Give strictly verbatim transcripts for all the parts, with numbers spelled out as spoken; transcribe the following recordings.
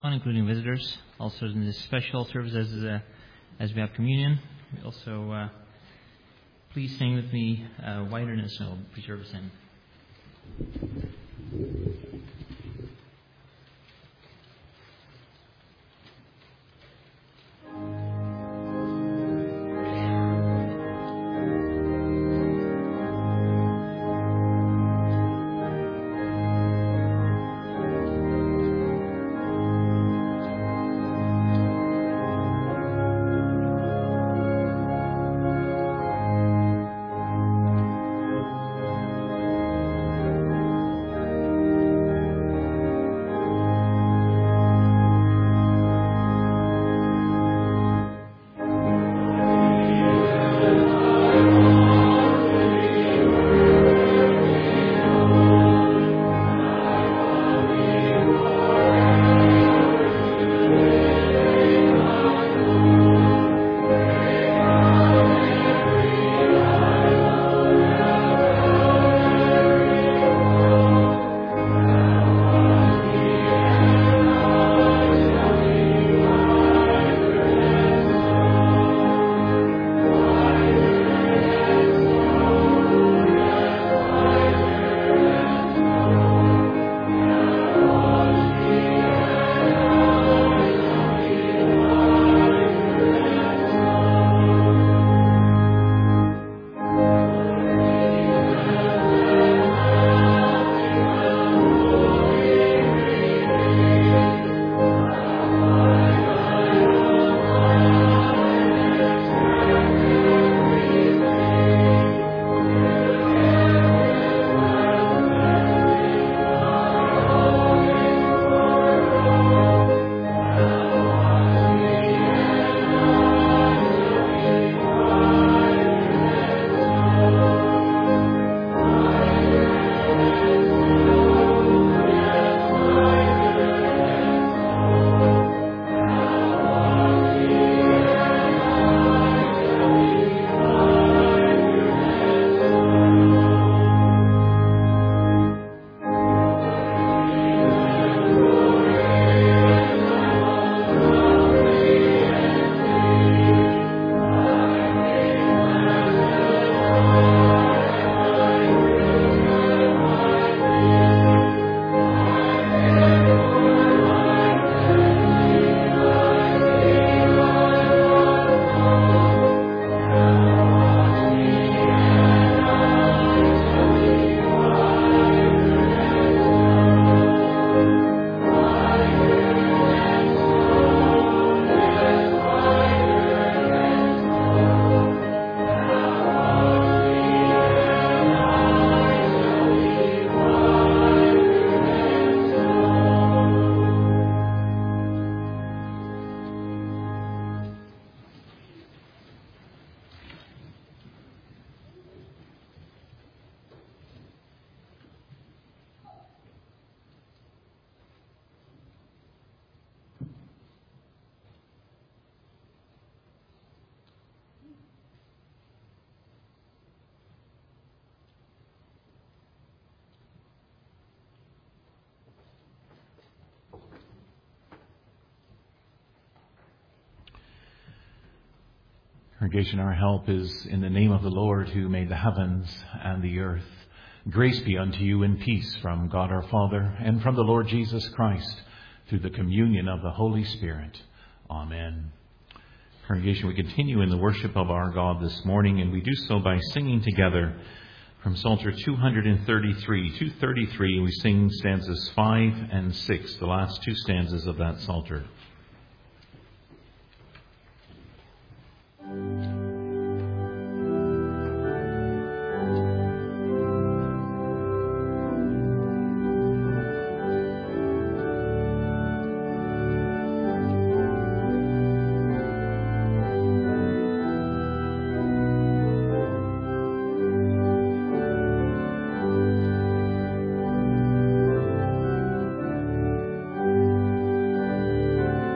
including visitors. Also in this special service as uh, as we have communion. We also uh, please sing with me, uh, Whiter than Snow, preserve us hymn. Congregation, our help is in the name of the Lord who made the heavens and the earth. Grace be unto you in peace from God our Father and from the Lord Jesus Christ through the communion of the Holy Spirit. Amen. Congregation, we continue in the worship of our God this morning, and we do so by singing together from Psalter two thirty-three. two thirty-three, we sing stanzas five and six, the last two stanzas of that Psalter. Thank you.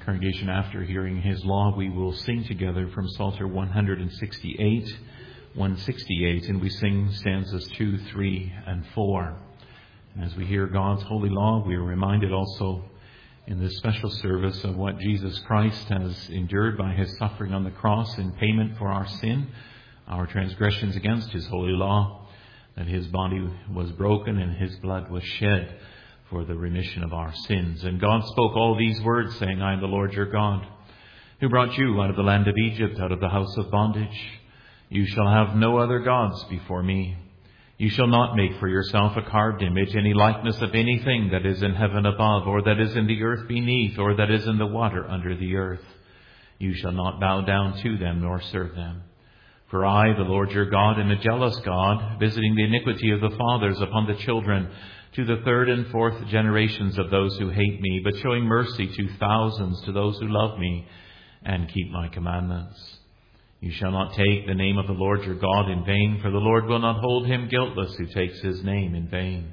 Congregation, after hearing His law, we will sing together from Psalter one sixty-eight, one sixty-eight, and we sing stanzas two, three, and four. And as we hear God's holy law, we are reminded also in this special service of what Jesus Christ has endured by His suffering on the cross in payment for our sin, our transgressions against His holy law, that His body was broken and His blood was shed for the remission of our sins. And God spoke all these words, saying, I am the Lord your God, who brought you out of the land of Egypt, out of the house of bondage. You shall have no other gods before me. You shall not make for yourself a carved image, any likeness of anything that is in heaven above, or that is in the earth beneath, or that is in the water under the earth. You shall not bow down to them, nor serve them. For I, the Lord your God, am a jealous God, visiting the iniquity of the fathers upon the children, to the third and fourth generations of those who hate me, but showing mercy to thousands to those who love me and keep my commandments. You shall not take the name of the Lord your God in vain, for the Lord will not hold him guiltless who takes his name in vain.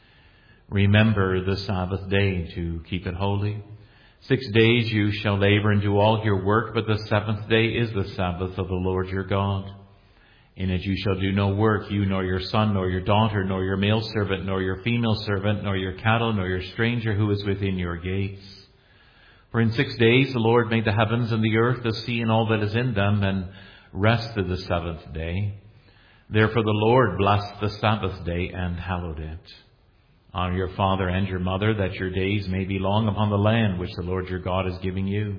Remember the Sabbath day to keep it holy. Six days you shall labor and do all your work, but the seventh day is the Sabbath of the Lord your God. In it you shall do no work, you nor your son, nor your daughter, nor your male servant, nor your female servant, nor your cattle, nor your stranger who is within your gates. For in six days the Lord made the heavens and the earth, the sea and all that is in them, and rested the seventh day. Therefore the Lord blessed the Sabbath day and hallowed it. Honor your father and your mother, that your days may be long upon the land which the Lord your God is giving you.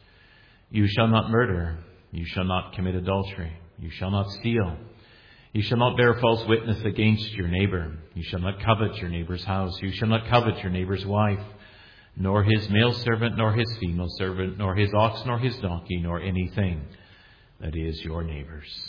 You shall not murder. You shall not commit adultery. You shall not steal. You shall not bear false witness against your neighbor. You shall not covet your neighbor's house. You shall not covet your neighbor's wife, nor his male servant, nor his female servant, nor his ox, nor his donkey, nor anything that is your neighbor's.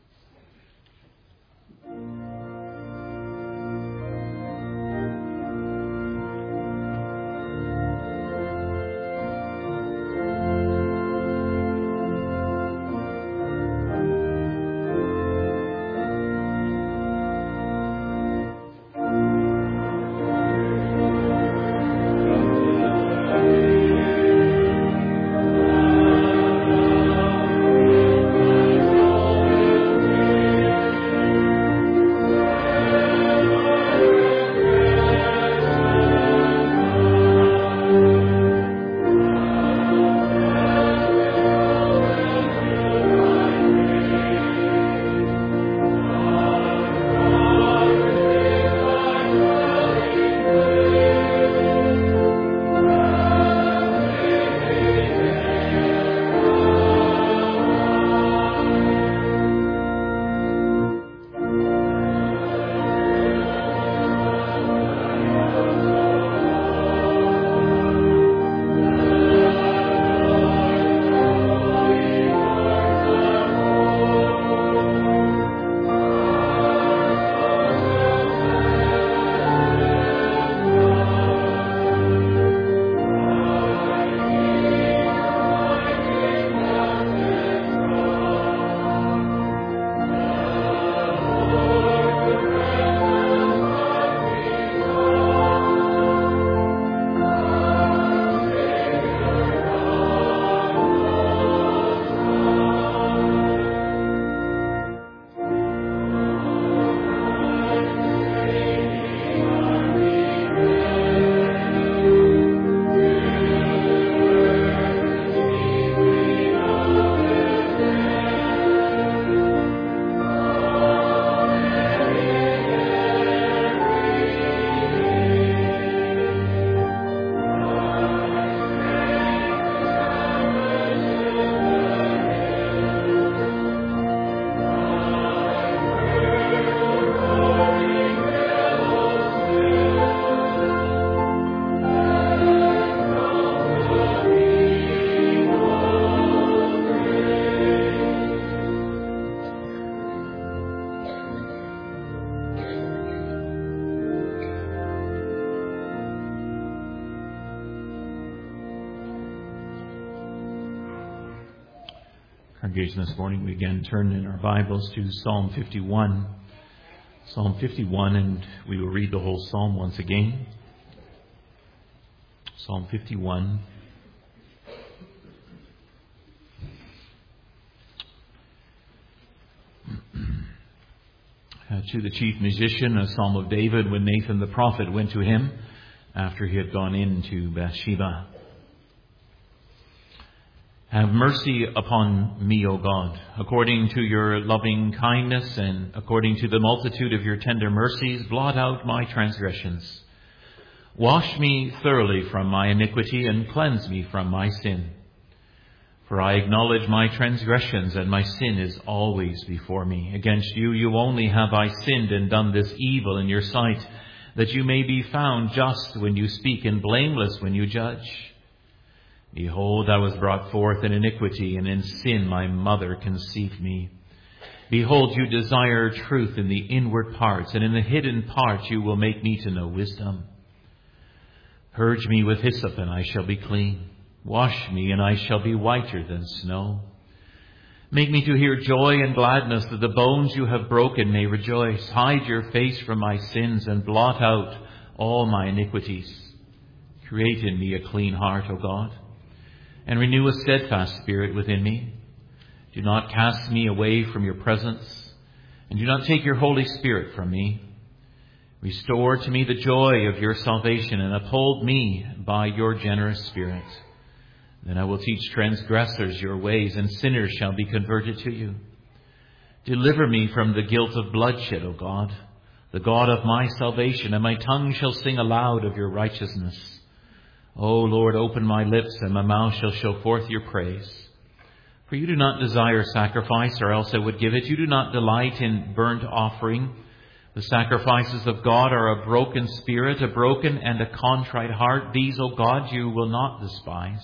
Congregation, this morning we again turn in our Bibles to Psalm fifty-one. Psalm fifty-one, and we will read the whole psalm once again. Psalm fifty-one. uh, to the chief musician, a psalm of David when Nathan the prophet went to him after he had gone into Bathsheba. Have mercy upon me, O God, according to your loving kindness and according to the multitude of your tender mercies, blot out my transgressions. Wash me thoroughly from my iniquity and cleanse me from my sin. For I acknowledge my transgressions, and my sin is always before me. Against you, you only have I sinned and done this evil in your sight, that you may be found just when you speak and blameless when you judge. Behold, I was brought forth in iniquity, and in sin my mother conceived me. Behold, you desire truth in the inward parts, and in the hidden parts you will make me to know wisdom. Purge me with hyssop, and I shall be clean. Wash me, and I shall be whiter than snow. Make me to hear joy and gladness, that the bones you have broken may rejoice. Hide your face from my sins, and blot out all my iniquities. Create in me a clean heart, O God, and renew a steadfast spirit within me. Do not cast me away from your presence, and do not take your Holy Spirit from me. Restore to me the joy of your salvation, and uphold me by your generous Spirit. Then I will teach transgressors your ways, and sinners shall be converted to you. Deliver me from the guilt of bloodshed, O God, the God of my salvation, and my tongue shall sing aloud of your righteousness. O Lord, open my lips, and my mouth shall show forth your praise. For you do not desire sacrifice, or else I would give it. You do not delight in burnt offering. The sacrifices of God are a broken spirit, a broken and a contrite heart. These, O God, you will not despise.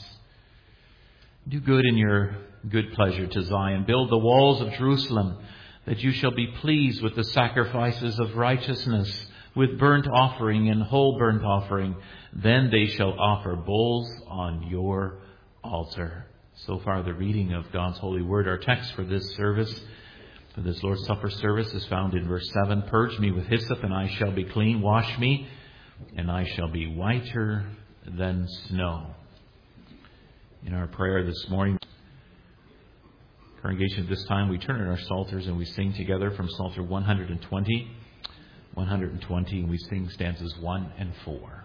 Do good in your good pleasure to Zion. Build the walls of Jerusalem, that you shall be pleased with the sacrifices of righteousness, with burnt offering and whole burnt offering. Then they shall offer bulls on your altar. So far, the reading of God's holy word. Our text for this service, for this Lord's Supper service, is found in verse seven. Purge me with hyssop, and I shall be clean. Wash me, and I shall be whiter than snow. In our prayer this morning, congregation, at this time, we turn in our psalters and we sing together from Psalter one hundred twenty. one hundred twenty, and we sing stanzas one and four.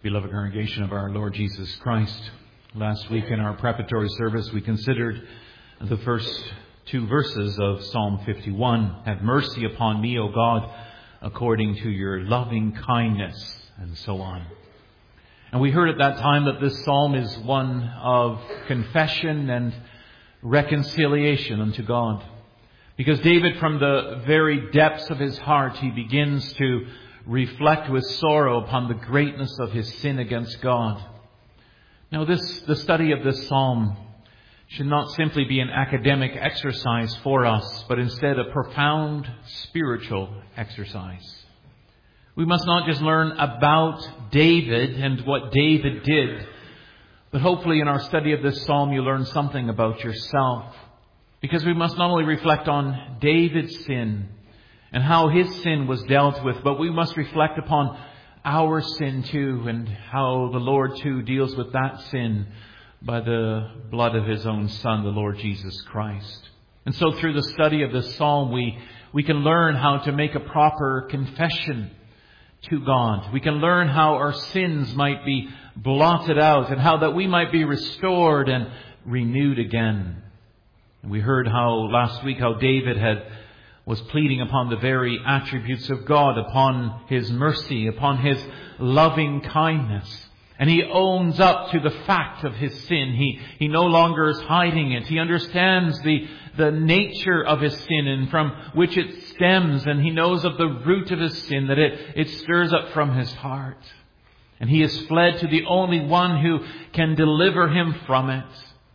Beloved congregation of our Lord Jesus Christ, last week in our preparatory service we considered the first two verses of Psalm fifty-one. Have mercy upon me, O God, according to your loving kindness, and so on. And we heard at that time that this psalm is one of confession and reconciliation unto God. Because David, from the very depths of his heart, he begins to reflect with sorrow upon the greatness of his sin against God. Now this, the study of this psalm should not simply be an academic exercise for us, but instead a profound spiritual exercise. We must not just learn about David and what David did, but hopefully in our study of this psalm you learn something about yourself. Because we must not only reflect on David's sin and how his sin was dealt with, but we must reflect upon our sin too, and how the Lord too deals with that sin by the blood of his own Son, the Lord Jesus Christ. And so through the study of this psalm, we, we can learn how to make a proper confession to God. We can learn how our sins might be blotted out and how that we might be restored and renewed again. And we heard how last week how David had was pleading upon the very attributes of God, upon his mercy, upon his loving kindness. And he owns up to the fact of his sin. He, he no longer is hiding it. He understands the, the nature of his sin and from which it stems. And he knows of the root of his sin, that it, it stirs up from his heart. And he has fled to the only one who can deliver him from it.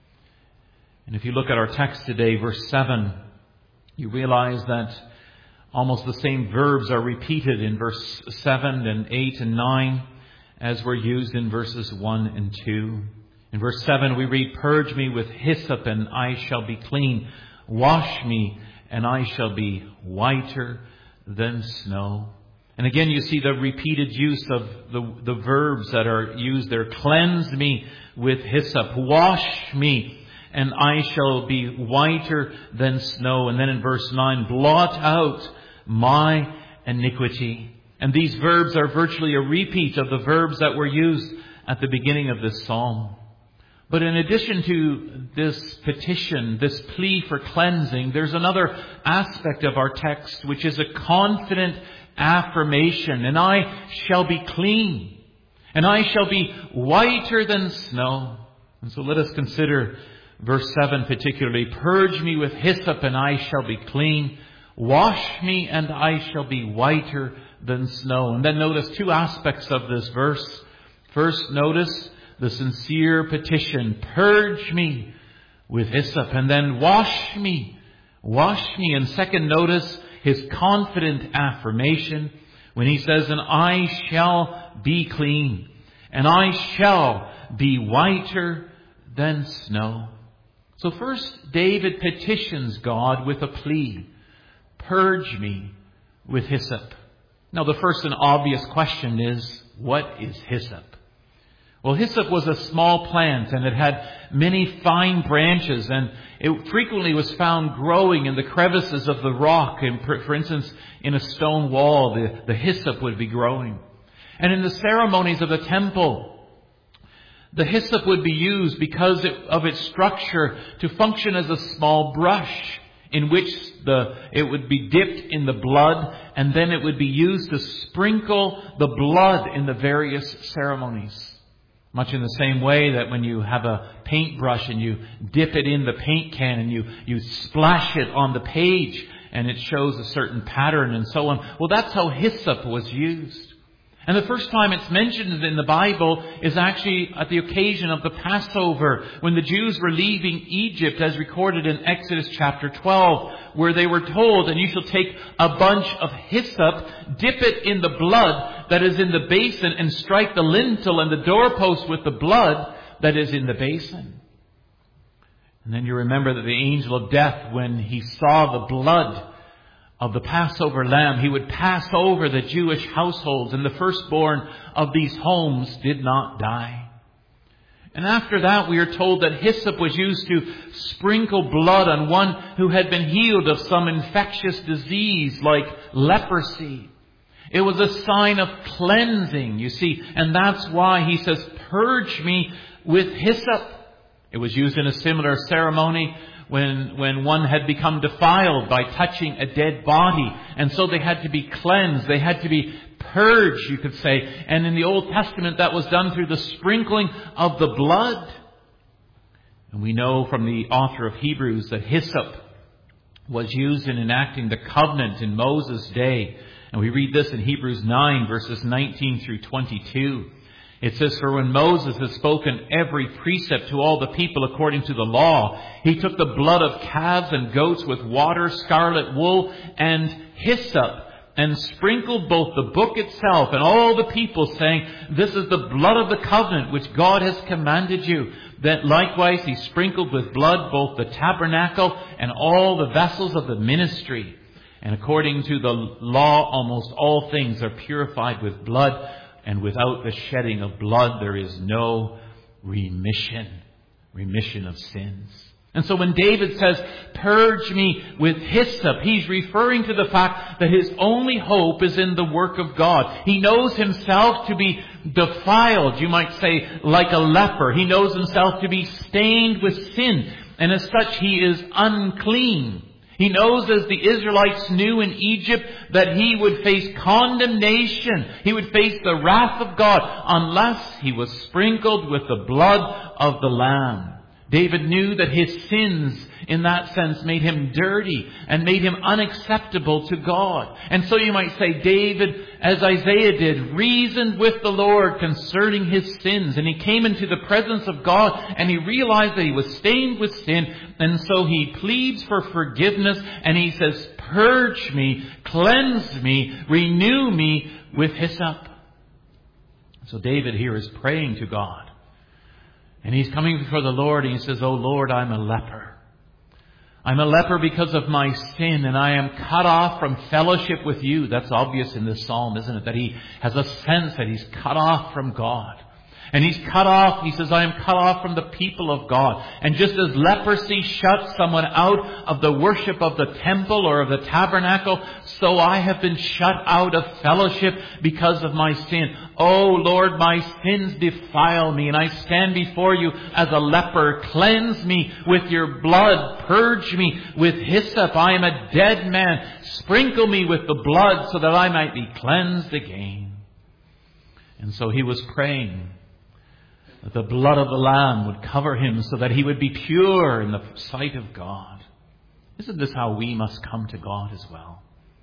And if you look at our text today, verse seven, you realize that almost the same verbs are repeated in verse seven and eight and nine as were used in verses one and two. In verse seven we read, "Purge me with hyssop and I shall be clean. Wash me and I shall be whiter than snow." And again you see the repeated use of the, the verbs that are used there. "Cleanse me with hyssop. Wash me and I shall be whiter than snow." And then in verse nine, "Blot out my iniquity." And these verbs are virtually a repeat of the verbs that were used at the beginning of this psalm. But in addition to this petition, this plea for cleansing, there's another aspect of our text, which is a confident affirmation. "And I shall be clean, and I shall be whiter than snow." And so let us consider verse seven particularly. "Purge me with hyssop and I shall be clean. Wash me and I shall be whiter than snow." And then notice two aspects of this verse. First, notice the sincere petition. "Purge me with hyssop." And then, "Wash me. Wash me." And second, notice his confident affirmation when he says, "And I shall be clean. And I shall be whiter than snow." So first, David petitions God with a plea. "Purge me with hyssop." Now the first and obvious question is, what is hyssop? Well, hyssop was a small plant and it had many fine branches, and it frequently was found growing in the crevices of the rock. And for instance, in a stone wall, the, the hyssop would be growing. And in the ceremonies of the temple, the hyssop would be used because of its structure to function as a small brush in which the it would be dipped in the blood, and then it would be used to sprinkle the blood in the various ceremonies. Much in the same way that when you have a paintbrush and you dip it in the paint can and you, you splash it on the page and it shows a certain pattern and so on. Well, that's how hyssop was used. And the first time it's mentioned in the Bible is actually at the occasion of the Passover, when the Jews were leaving Egypt, as recorded in Exodus chapter twelve, where they were told, "And you shall take a bunch of hyssop, dip it in the blood that is in the basin, and strike the lintel and the doorpost with the blood that is in the basin." And then you remember that the angel of death, when he saw the blood of the Passover lamb, he would pass over the Jewish households, and the firstborn of these homes did not die. And after that, we are told that hyssop was used to sprinkle blood on one who had been healed of some infectious disease like leprosy. It was a sign of cleansing, you see. And that's why he says, purge me with hyssop. It was used in a similar ceremony when, when one had become defiled by touching a dead body. And so they had to be cleansed. They had to be purged, you could say. And in the Old Testament, that was done through the sprinkling of the blood. And we know from the author of Hebrews that hyssop was used in enacting the covenant in Moses' day. And we read this in Hebrews nine, verses nineteen through twenty-two. It says, for when Moses had spoken every precept to all the people according to the law, he took the blood of calves and goats with water, scarlet wool, and hyssop, and sprinkled both the book itself and all the people, saying, this is the blood of the covenant which God has commanded you. That likewise he sprinkled with blood both the tabernacle and all the vessels of the ministry. And according to the law, almost all things are purified with blood, and without the shedding of blood there is no remission, remission of sins. And so when David says, purge me with hyssop, he's referring to the fact that his only hope is in the work of God. He knows himself to be defiled, you might say, like a leper. He knows himself to be stained with sin, and as such he is unclean. He knows, as the Israelites knew in Egypt, that he would face condemnation. He would face the wrath of God unless he was sprinkled with the blood of the Lamb. David knew that his sins, in that sense, made him dirty and made him unacceptable to God. And so you might say, David, as Isaiah did, reasoned with the Lord concerning his sins. And he came into the presence of God and he realized that he was stained with sin. And so he pleads for forgiveness and he says, purge me, cleanse me, renew me with hyssop. So David here is praying to God. And he's coming before the Lord and he says, oh Lord, I'm a leper. I'm a leper because of my sin, and I am cut off from fellowship with you. That's obvious in this psalm, isn't it? That he has a sense that he's cut off from God. And he's cut off, he says, I am cut off from the people of God. And just as leprosy shuts someone out of the worship of the temple or of the tabernacle, so I have been shut out of fellowship because of my sin. Oh Lord, my sins defile me, and I stand before you as a leper. Cleanse me with your blood. Purge me with hyssop. I am a dead man. Sprinkle me with the blood so that I might be cleansed again. And so he was praying that the blood of the Lamb would cover him so that he would be pure in the sight of God. Isn't this how we must come to God as well?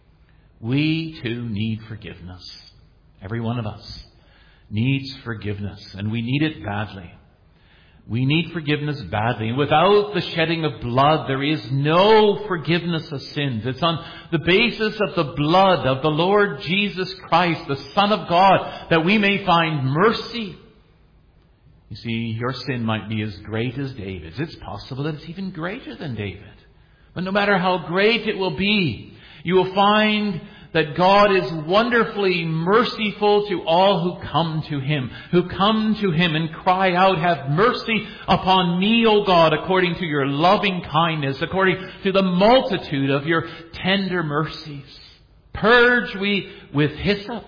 We too need forgiveness. Every one of us needs forgiveness, and we need it badly. We need forgiveness badly. And without the shedding of blood, there is no forgiveness of sins. It's on the basis of the blood of the Lord Jesus Christ, the Son of God, that we may find mercy. You see, your sin might be as great as David's. It's possible that it's even greater than David. But no matter how great it will be, you will find that God is wonderfully merciful to all who come to Him, who come to Him and cry out, have mercy upon me, O God, according to your loving kindness, according to the multitude of your tender mercies. Purge we with hyssop.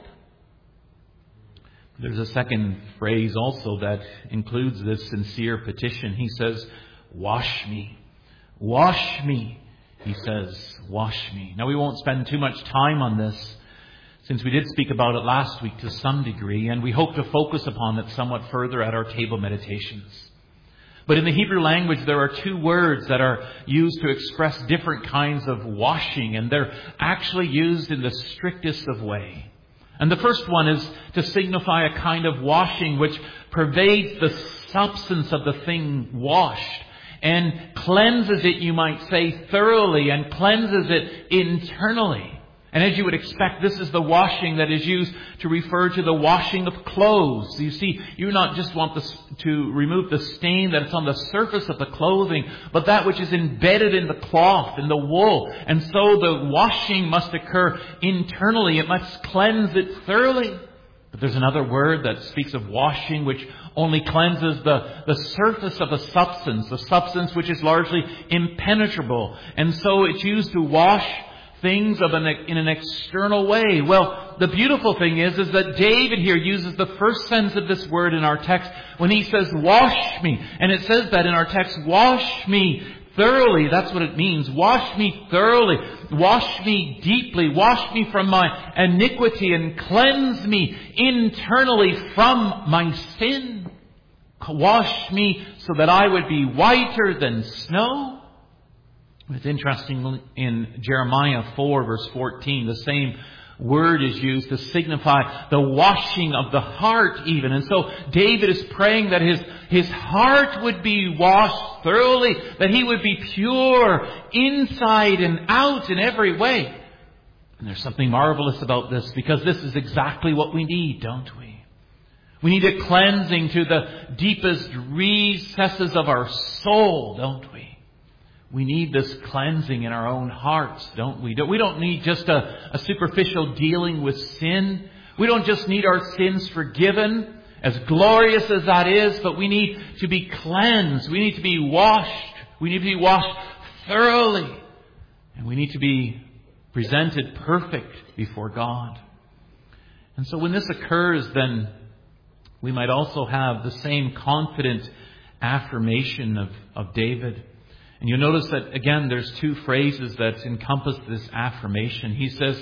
There's a second phrase also that includes this sincere petition. He says, wash me. Wash me. He says, wash me. Now we won't spend too much time on this, since we did speak about it last week to some degree, and we hope to focus upon it somewhat further at our table meditations. But in the Hebrew language, there are two words that are used to express different kinds of washing, and they're actually used in the strictest of ways. And the first one is to signify a kind of washing which pervades the substance of the thing washed and cleanses it, you might say, thoroughly, and cleanses it internally. And as you would expect, this is the washing that is used to refer to the washing of clothes. You see, you not just want this, to remove the stain that's on the surface of the clothing, but that which is embedded in the cloth, in the wool. And so the washing must occur internally. It must cleanse it thoroughly. But there's another word that speaks of washing which only cleanses the, the surface of a substance, the substance which is largely impenetrable. And so it's used to wash things of an, in an external way. Well, the beautiful thing is, is that David here uses the first sense of this word in our text when he says, wash me. And it says that in our text, wash me thoroughly. That's what it means. Wash me thoroughly. Wash me deeply. Wash me from my iniquity and cleanse me internally from my sin. Wash me so that I would be whiter than snow. It's interesting, in Jeremiah four verse fourteen, the same word is used to signify the washing of the heart even. And so David is praying that his, his heart would be washed thoroughly, that he would be pure inside and out in every way. And there's something marvelous about this, because this is exactly what we need, don't we? We need a cleansing to the deepest recesses of our soul, don't we? We need this cleansing in our own hearts, don't we? We don't need just a, a superficial dealing with sin. We don't just need our sins forgiven, as glorious as that is, but we need to be cleansed. We need to be washed. We need to be washed thoroughly. And we need to be presented perfect before God. And so when this occurs, then we might also have the same confident affirmation of, of David. And you'll notice that, again, there's two phrases that encompass this affirmation. He says,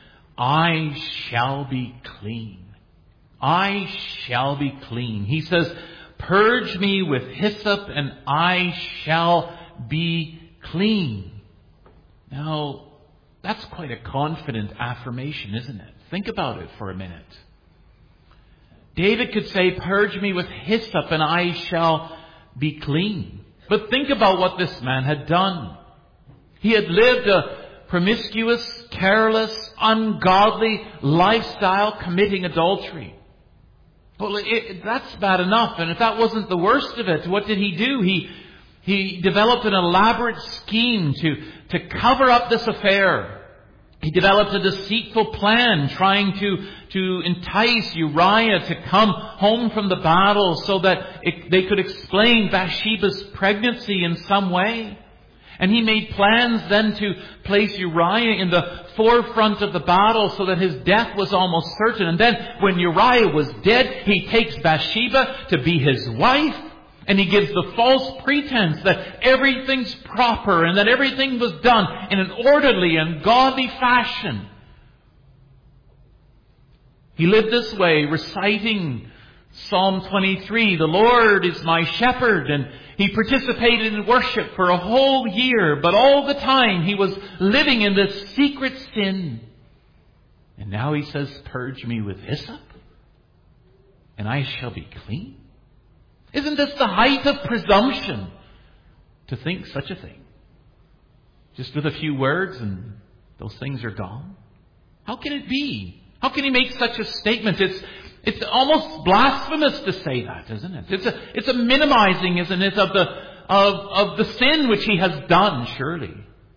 I shall be clean. I shall be clean. He says, purge me with hyssop and I shall be clean. Now, that's quite a confident affirmation, isn't it? Think about it for a minute. David could say, purge me with hyssop and I shall be clean. But think about what this man had done. He had lived a promiscuous, careless, ungodly lifestyle, committing adultery. Well, it, that's bad enough. And if that wasn't the worst of it, what did he do? He he developed an elaborate scheme to, to cover up this affair. He developed a deceitful plan trying to, to entice Uriah to come home from the battle so that it, they could explain Bathsheba's pregnancy in some way. And he made plans then to place Uriah in the forefront of the battle so that his death was almost certain. And then when Uriah was dead, he takes Bathsheba to be his wife. And he gives the false pretense that everything's proper and that everything was done in an orderly and godly fashion. He lived this way, reciting Psalm twenty-three, the Lord is my shepherd. And he participated in worship for a whole year, but all the time he was living in this secret sin. And now he says, purge me with hyssop and I shall be clean. Isn't this the height of presumption to think such a thing? Just with a few words and those things are gone? How can it be? How can he make such a statement? It's it's almost blasphemous to say that, isn't it? It's a it's a minimizing, isn't it, of the of of the sin which he has done, surely.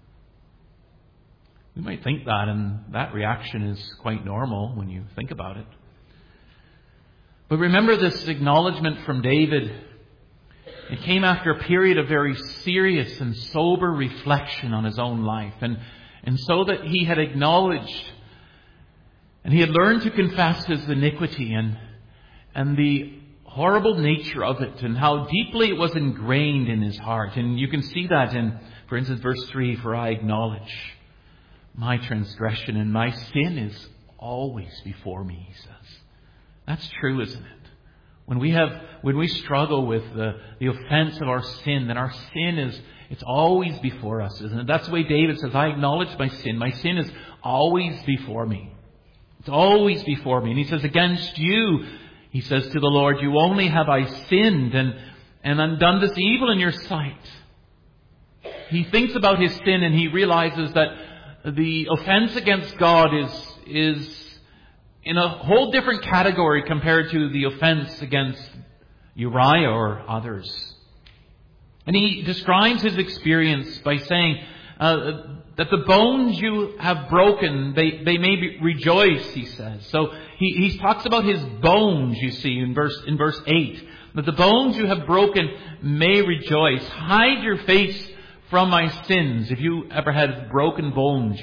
We might think that, and that reaction is quite normal when you think about it. But remember this acknowledgement from David. It came after a period of very serious and sober reflection on his own life. And, and so that he had acknowledged and he had learned to confess his iniquity and, and the horrible nature of it and how deeply it was ingrained in his heart. And you can see that in, for instance, verse three, for I acknowledge my transgression and my sin is always before me, he says. That's true, isn't it? When we have, when we struggle with the, the offense of our sin, then our sin is, it's always before us, isn't it? That's the way David says, I acknowledge my sin. My sin is always before me. It's always before me. And he says, against you, he says to the Lord, you only have I sinned and, and undone this evil in your sight. He thinks about his sin and he realizes that the offense against God is, is in a whole different category compared to the offense against Uriah or others. And he describes his experience by saying uh, that the bones you have broken, they, they may be, rejoice, he says. So he, he talks about his bones, you see, in verse, in verse eight. That the bones you have broken may rejoice. Hide your face from my sins. If you ever had broken bones, you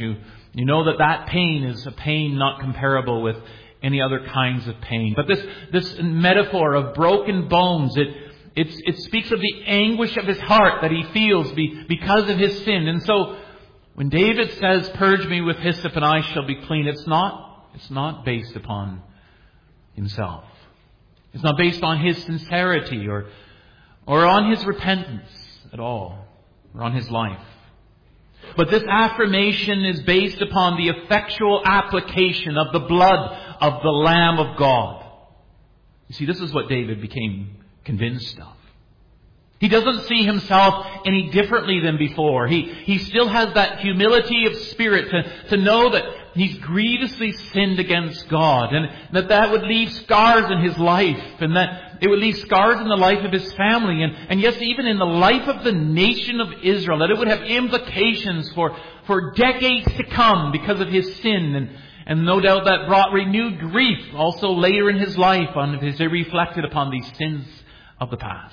You know that that pain is a pain not comparable with any other kinds of pain. But this, this metaphor of broken bones, it, it, it speaks of the anguish of his heart that he feels be, because of his sin. And so when David says, purge me with hyssop and I shall be clean, it's not, it's not based upon himself. It's not based on his sincerity or, or on his repentance at all, or on his life. But this affirmation is based upon the effectual application of the blood of the Lamb of God. You see, this is what David became convinced of. He doesn't see himself any differently than before. He, he still has that humility of spirit to, to know that he's grievously sinned against God, and that that would leave scars in his life, and that it would leave scars in the life of his family, and, and yes, even in the life of the nation of Israel, that it would have implications for, for decades to come because of his sin, and, and no doubt that brought renewed grief also later in his life as he reflected upon these sins of the past.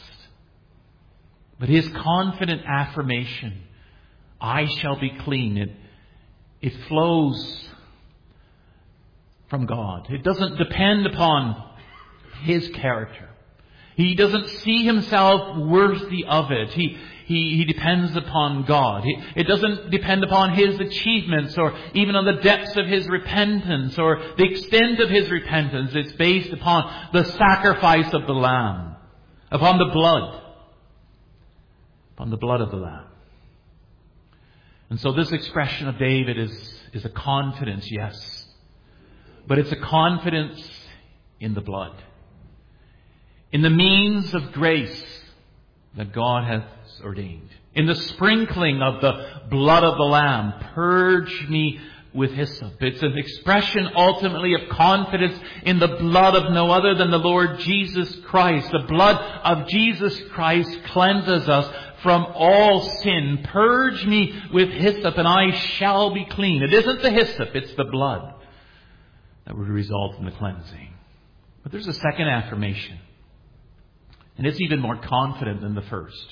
But his confident affirmation, I shall be clean, it, it flows from God. It doesn't depend upon his character. He doesn't see himself worthy of it. He, he, he depends upon God. He, it doesn't depend upon his achievements or even on the depths of his repentance or the extent of his repentance. It's based upon the sacrifice of the Lamb, upon the blood, upon the blood of the Lamb. And so this expression of David is, is a confidence, yes. But it's a confidence in the blood. In the means of grace that God has ordained. In the sprinkling of the blood of the Lamb. Purge me with hyssop. It's an expression ultimately of confidence in the blood of no other than the Lord Jesus Christ. The blood of Jesus Christ cleanses us from all sin. Purge me with hyssop and I shall be clean. It isn't the hyssop, it's the blood that would result in the cleansing. But there's a second affirmation. And it's even more confident than the first.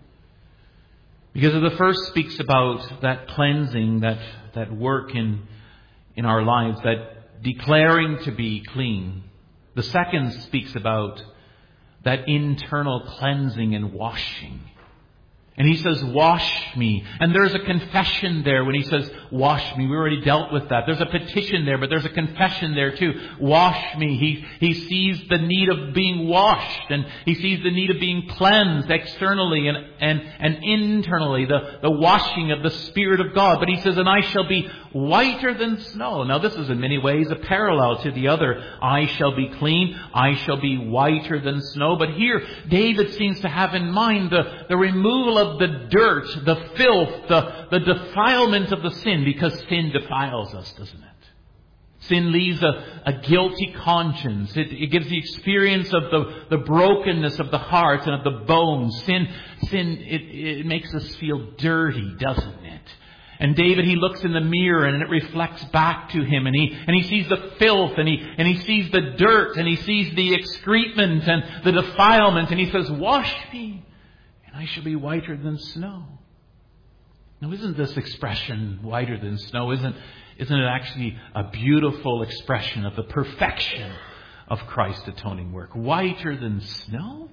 Because the first speaks about that cleansing, that, that work in, in our lives, that declaring to be clean. The second speaks about that internal cleansing and washing. And he says, wash me. And there's a confession there when he says, wash me. We already dealt with that. There's a petition there, but there's a confession there too. Wash me. He, he sees the need of being washed, and he sees the need of being cleansed externally and, and, and internally, the, the washing of the Spirit of God. But he says, and I shall be whiter than snow. Now this is in many ways a parallel to the other. I shall be clean. I shall be whiter than snow. But here, David seems to have in mind the, the removal of the dirt, the filth, the, the defilement of the sin, because sin defiles us, doesn't it? Sin leaves a, a guilty conscience. It, it gives the experience of the, the brokenness of the heart and of the bones. Sin, sin it, it makes us feel dirty, doesn't it? And David, he looks in the mirror and it reflects back to him, and he and he sees the filth, and he and he sees the dirt, and he sees the excrement and the defilement, and he says, wash me, and I shall be whiter than snow. Now, isn't this expression, whiter than snow, isn't, isn't it actually a beautiful expression of the perfection of Christ's atoning work? Whiter than snow?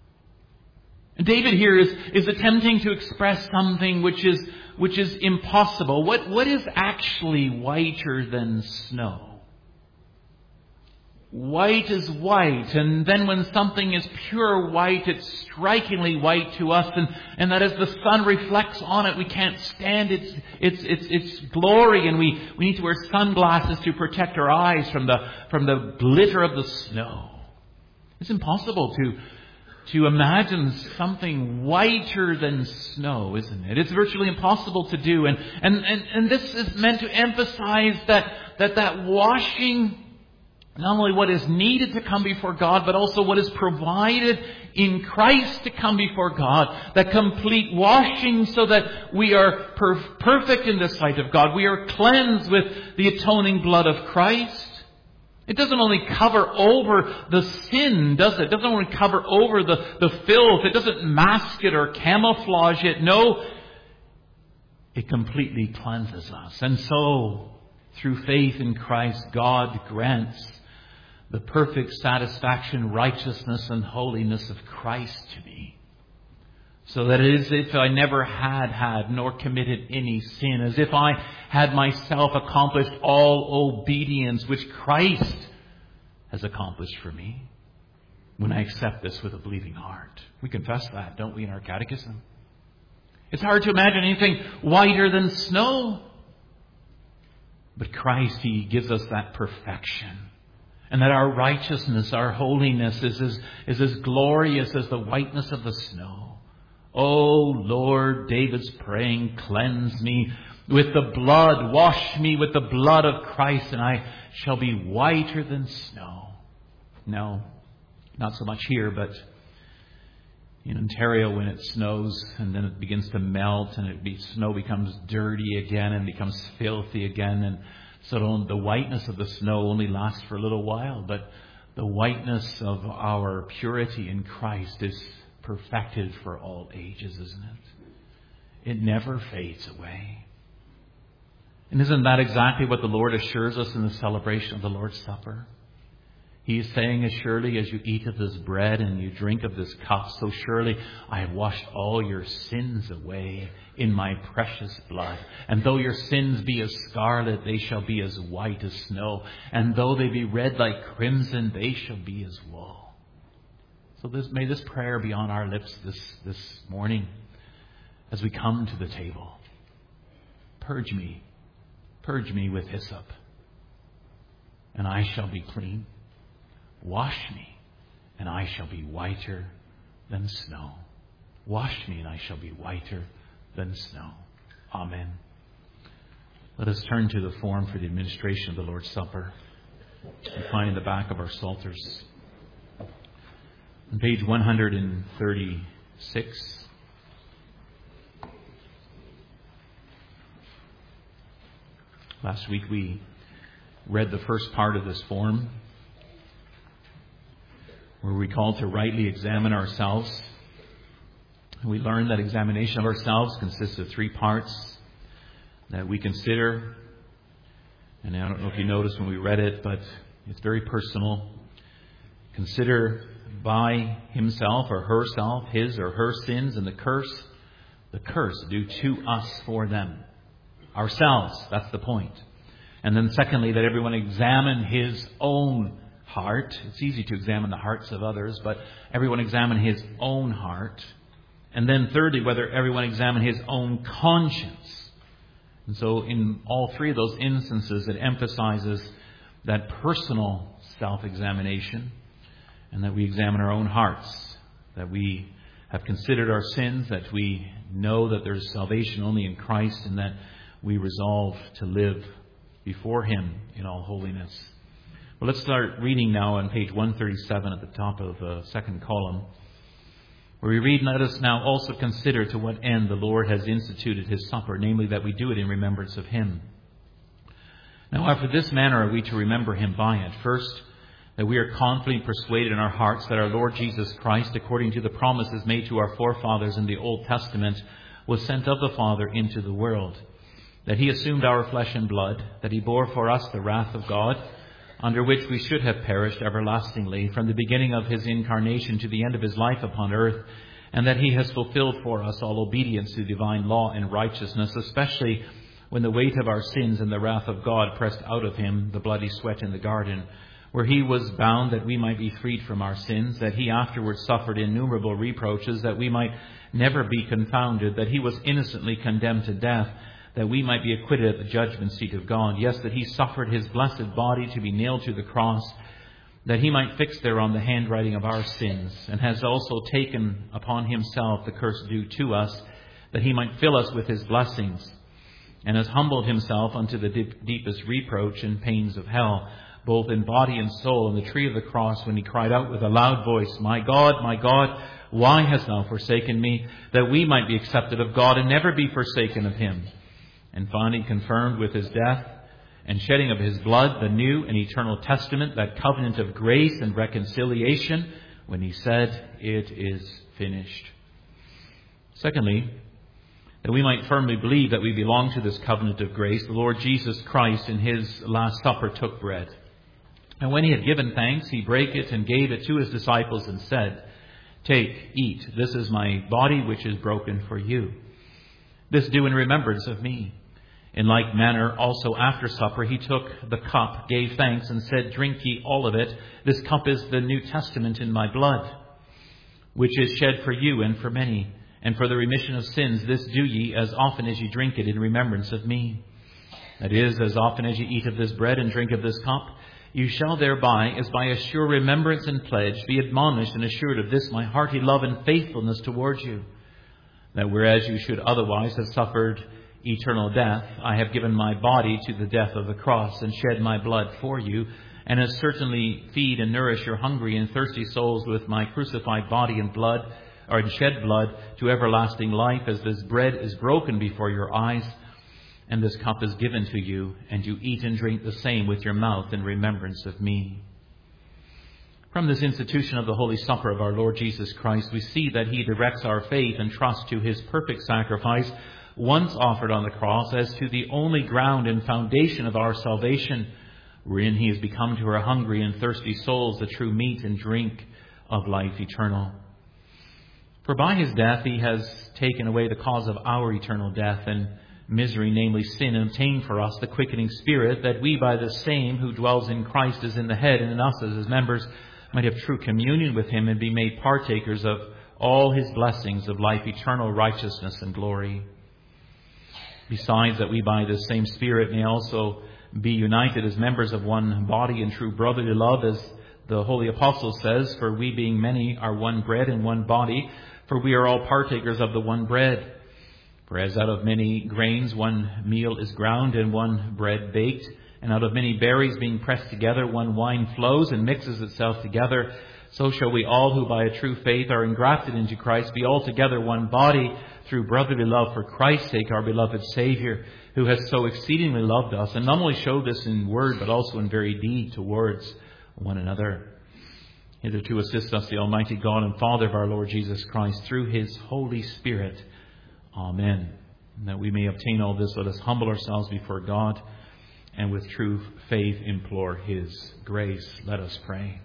And David here is, is attempting to express something which is, which is impossible. What, what is actually whiter than snow? White is white, and then when something is pure white, it's strikingly white to us, and, and that as the sun reflects on it, we can't stand its its its, its glory, and we, we need to wear sunglasses to protect our eyes from the from the glitter of the snow. It's impossible to to imagine something whiter than snow, isn't it? It's virtually impossible to do, and and and, and this is meant to emphasize that that that washing, not only what is needed to come before God, but also what is provided in Christ to come before God. That complete washing so that we are per- perfect in the sight of God. We are cleansed with the atoning blood of Christ. It doesn't only cover over the sin, does it? It doesn't only cover over the, the filth. It doesn't mask it or camouflage it. No, It completely cleanses us. And so, through faith in Christ, God grants the perfect satisfaction, righteousness, and holiness of Christ to me. So that it is as if I never had had nor committed any sin, as if I had myself accomplished all obedience which Christ has accomplished for me when I accept this with a believing heart. We confess that, don't we, in our catechism? It's hard to imagine anything whiter than snow. But Christ, He gives us that perfection. And that our righteousness, our holiness is as, is as glorious as the whiteness of the snow. Oh Lord, David's praying, cleanse me with the blood, wash me with the blood of Christ, and I shall be whiter than snow. No, not so much here, but in Ontario when it snows and then it begins to melt and it be, snow becomes dirty again and becomes filthy again. And so the whiteness of the snow only lasts for a little while, but the whiteness of our purity in Christ is perfected for all ages, isn't it? It never fades away. And isn't that exactly what the Lord assures us in the celebration of the Lord's Supper? He is saying, as surely as you eat of this bread and you drink of this cup, so surely I have washed all your sins away in my precious blood. And though your sins be as scarlet, they shall be as white as snow. And though they be red like crimson, they shall be as wool. So this, may this prayer be on our lips this, this morning as we come to the table. Purge me, purge me with hyssop, and I shall be clean. Wash me, and I shall be whiter than snow. Wash me, and I shall be whiter than snow. Amen. Let us turn to the form for the administration of the Lord's Supper. You find in the back of our psalters. On page one hundred thirty-six. Last week we read the first part of this form, where we call to rightly examine ourselves. We learned that examination of ourselves consists of three parts that we consider. And I don't know if you noticed when we read it, but it's very personal. Consider by himself or herself, his or her sins, and the curse, the curse due to us for them. Ourselves, that's the point. And then secondly, that everyone examine his own heart. It's easy to examine the hearts of others, but everyone examine his own heart. And then thirdly, whether everyone examine his own conscience. And so in all three of those instances, it emphasizes that personal self-examination, and that we examine our own hearts, that we have considered our sins, that we know that there is salvation only in Christ, and that we resolve to live before Him in all holiness. Well, let's start reading now on page one thirty-seven at the top of the second column, where we read, "Let us now also consider to what end the Lord has instituted His supper, namely that we do it in remembrance of Him. Now after this manner are we to remember Him by it. First, that we are confidently persuaded in our hearts that our Lord Jesus Christ, according to the promises made to our forefathers in the Old Testament, was sent of the Father into the world. That He assumed our flesh and blood, that He bore for us the wrath of God, under which we should have perished everlastingly, from the beginning of His incarnation to the end of His life upon earth, and that He has fulfilled for us all obedience to divine law and righteousness, especially when the weight of our sins and the wrath of God pressed out of Him the bloody sweat in the garden, where He was bound that we might be freed from our sins, that He afterwards suffered innumerable reproaches, that we might never be confounded, that He was innocently condemned to death, that we might be acquitted at the judgment seat of God. Yes, that He suffered His blessed body to be nailed to the cross, that He might fix thereon the handwriting of our sins, and has also taken upon Himself the curse due to us, that He might fill us with His blessings, and has humbled Himself unto the deep, deepest reproach and pains of hell, both in body and soul, in the tree of the cross, when He cried out with a loud voice, My God, my God, why hast Thou forsaken me? That we might be accepted of God and never be forsaken of Him. And finally confirmed with His death and shedding of His blood the new and eternal testament, that covenant of grace and reconciliation, when He said, It is finished. Secondly, That we might firmly believe that we belong to this covenant of grace, the Lord Jesus Christ in his Last Supper took bread. And when he had given thanks, he brake it and gave it to his disciples and said, "Take, eat, this is my body which is broken for you. This do in remembrance of me." In like manner also after supper he took the cup, gave thanks, and said, "Drink ye all of it. This cup is the New Testament in my blood, which is shed for you and for many. And for the remission of sins, this do ye as often as ye drink it in remembrance of me. That is, as often as ye eat of this bread and drink of this cup, you shall thereby, as by a sure remembrance and pledge, be admonished and assured of this my hearty love and faithfulness towards you. That whereas you should otherwise have suffered eternal death, I have given my body to the death of the cross and shed my blood for you, and as certainly feed and nourish your hungry and thirsty souls with my crucified body and blood, or in shed blood, to everlasting life, as this bread is broken before your eyes, and this cup is given to you, and you eat and drink the same with your mouth in remembrance of me." From this institution of the Holy Supper of our Lord Jesus Christ, we see that he directs our faith and trust to his perfect sacrifice, once offered on the cross, as to the only ground and foundation of our salvation, wherein he has become to our hungry and thirsty souls the true meat and drink of life eternal. For by his death he has taken away the cause of our eternal death and misery, namely sin, and obtained for us the quickening Spirit, that we by the same who dwells in Christ as in the head, and in us as his members, might have true communion with him and be made partakers of all his blessings of life eternal, righteousness and glory. Besides, that we by the same Spirit may also be united as members of one body in true brotherly love, as the Holy Apostle says, "For we being many are one bread and one body, for we are all partakers of the one bread. For as out of many grains one meal is ground and one bread baked, and out of many berries being pressed together one wine flows and mixes itself together, so shall we all who by a true faith are engrafted into Christ be altogether one body through brotherly love for Christ's sake, our beloved Saviour, who has so exceedingly loved us, and not only showed this in word but also in very deed towards one another. Hitherto assist us the Almighty God and Father of our Lord Jesus Christ through his Holy Spirit. Amen. And that we may obtain all this, let us humble ourselves before God and with true faith implore his grace. Let us pray.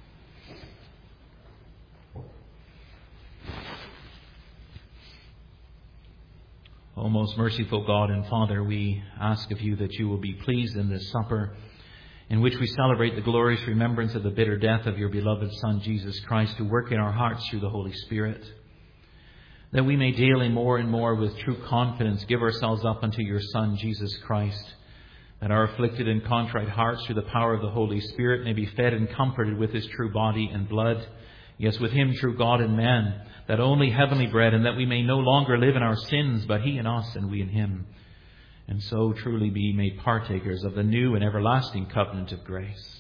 O most merciful God and Father, we ask of you that you will be pleased in this supper, in which we celebrate the glorious remembrance of the bitter death of your beloved Son, Jesus Christ, to work in our hearts through the Holy Spirit, that we may daily more and more with true confidence give ourselves up unto your Son, Jesus Christ, that our afflicted and contrite hearts through the power of the Holy Spirit may be fed and comforted with his true body and blood, yes, with him, true God and man, that only heavenly bread, and that we may no longer live in our sins, but he in us and we in him, and so truly be made partakers of the new and everlasting covenant of grace.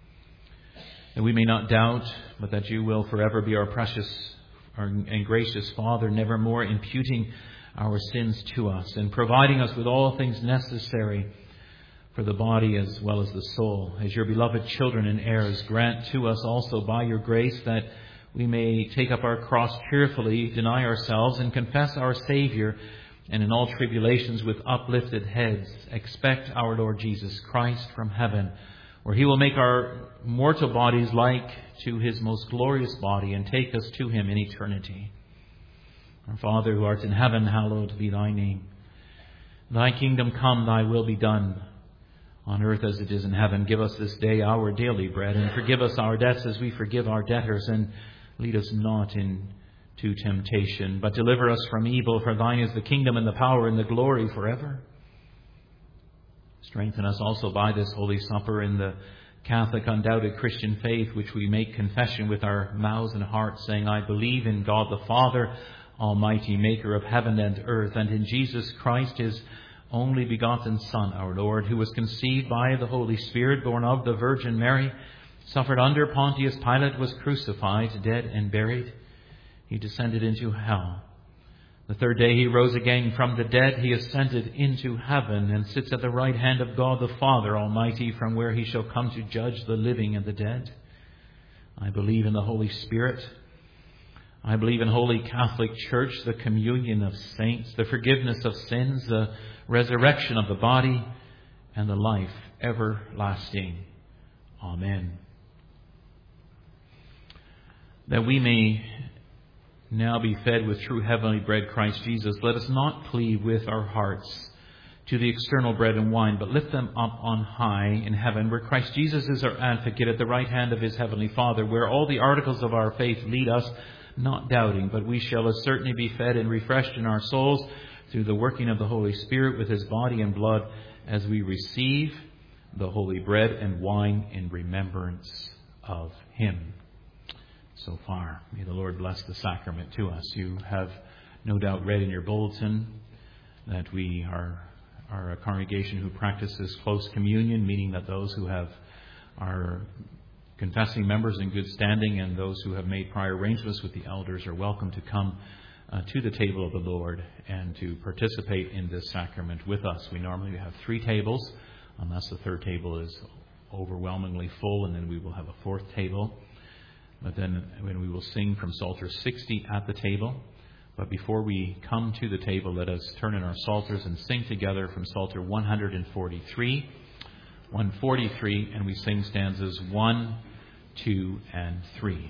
That we may not doubt, but that you will forever be our precious and gracious Father, never more imputing our sins to us, and providing us with all things necessary for the body as well as the soul. As your beloved children and heirs, grant to us also by your grace that we may take up our cross cheerfully, deny ourselves, and confess our Saviour, and in all tribulations with uplifted heads expect our Lord Jesus Christ from heaven, where he will make our mortal bodies like to his most glorious body and take us to him in eternity. Our Father who art in heaven, hallowed be thy name. Thy kingdom come, thy will be done, on earth as it is in heaven. Give us this day our daily bread, and forgive us our debts as we forgive our debtors, and lead us not into temptation, but deliver us from evil. For thine is the kingdom and the power and the glory forever. Strengthen us also by this Holy Supper in the Catholic, undoubted Christian faith, which we make confession with our mouths and hearts, saying, I believe in God the Father, Almighty, maker of heaven and earth, and in Jesus Christ, his only begotten Son, our Lord, who was conceived by the Holy Spirit, born of the Virgin Mary, suffered under Pontius Pilate, was crucified, dead and buried. He descended into hell. The third day he rose again from the dead. He ascended into heaven and sits at the right hand of God the Father Almighty, from where he shall come to judge the living and the dead. I believe in the Holy Spirit. I believe in Holy Catholic Church, the communion of saints, the forgiveness of sins, the resurrection of the body, and the life everlasting. Amen. That we may now be fed with true heavenly bread, Christ Jesus, let us not cleave with our hearts to the external bread and wine, but lift them up on high in heaven, where Christ Jesus is our advocate at the right hand of his heavenly Father, where all the articles of our faith lead us, not doubting, but we shall as certainly be fed and refreshed in our souls through the working of the Holy Spirit with his body and blood as we receive the holy bread and wine in remembrance of him. So far, may the Lord bless the sacrament to us. You have no doubt read in your bulletin that we are, are a congregation who practices close communion, meaning that those who have are confessing members in good standing and those who have made prior arrangements with the elders are welcome to come uh, to the table of the Lord and to participate in this sacrament with us. We normally have three tables, unless the third table is overwhelmingly full, and then we will have a fourth table. But then when we will sing from Psalter sixty at the table. But before we come to the table, let us turn in our psalters and sing together from Psalter one forty-three. one forty-three, and we sing stanzas one, two, and three.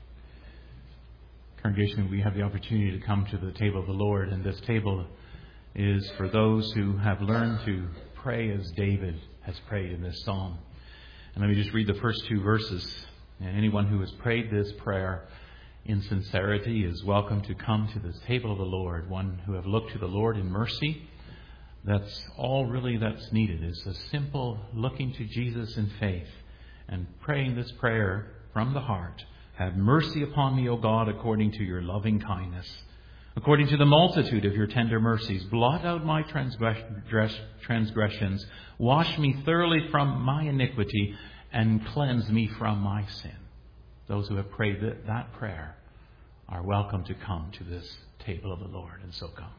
Congregation, we have the opportunity to come to the table of the Lord, and this table is for those who have learned to pray as David has prayed in this psalm. And let me just read the first two verses. And anyone who has prayed this prayer in sincerity is welcome to come to the table of the Lord. One who have looked to the Lord in mercy. That's all really that's needed, is a simple looking to Jesus in faith and praying this prayer from the heart. Have mercy upon me, O God, according to your loving kindness. According to the multitude of your tender mercies, blot out my transgressions. Wash me thoroughly from my iniquity and cleanse me from my sin. Those who have prayed that, that prayer are welcome to come to this table of the Lord, and so come.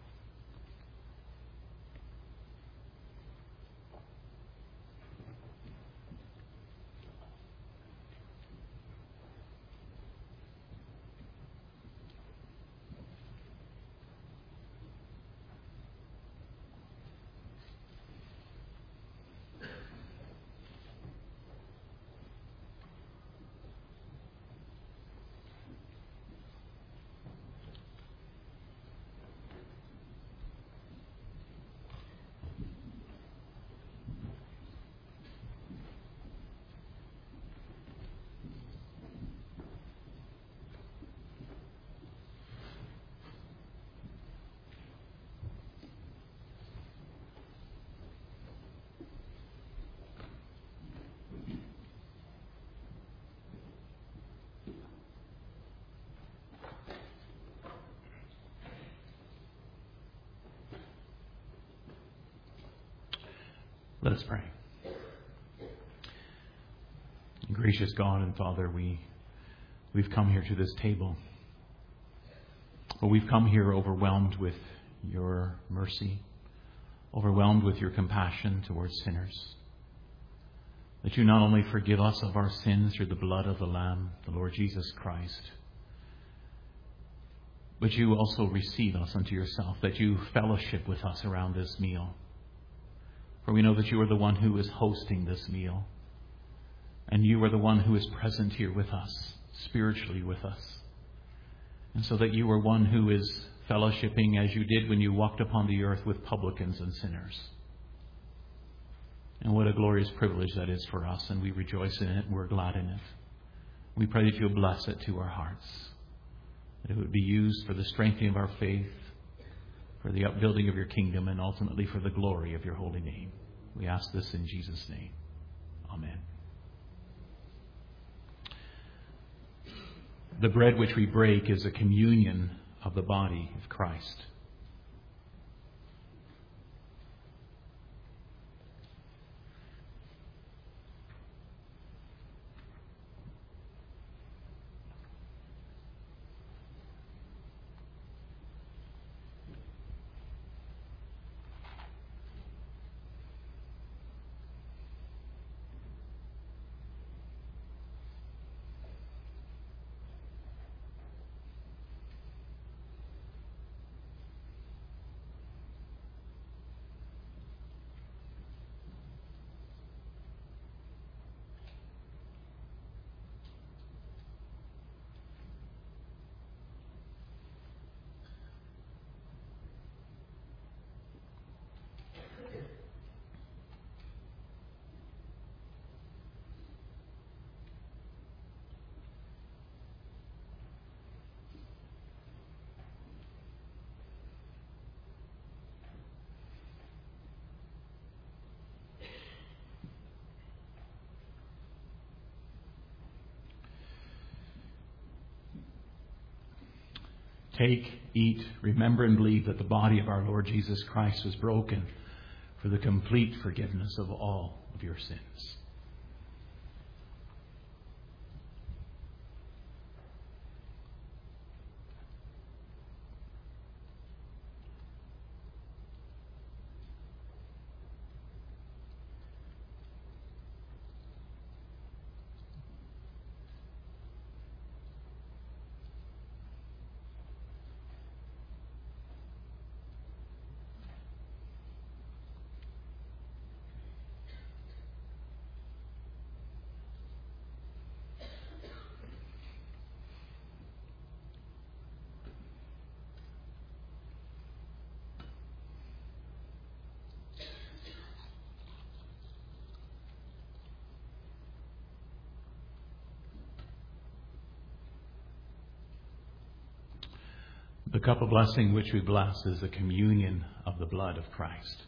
Let us pray. Gracious God and Father, we, we've come here to this table. But we've come here overwhelmed with your mercy, overwhelmed with your compassion towards sinners. That you not only forgive us of our sins through the blood of the Lamb, the Lord Jesus Christ, but you also receive us unto yourself, that you fellowship with us around this meal. For we know that you are the one who is hosting this meal. And you are the one who is present here with us, spiritually with us. And so that you are one who is fellowshipping as you did when you walked upon the earth with publicans and sinners. And what a glorious privilege that is for us. And we rejoice in it and we're glad in it. We pray that you'll bless it to our hearts. That it would be used for the strengthening of our faith, for the upbuilding of your kingdom, and ultimately for the glory of your holy name. We ask this in Jesus' name. Amen. The bread which we break is a communion of the body of Christ. Take, eat, remember and believe that the body of our Lord Jesus Christ was broken for the complete forgiveness of all of your sins. The cup of blessing which we bless is the communion of the blood of Christ.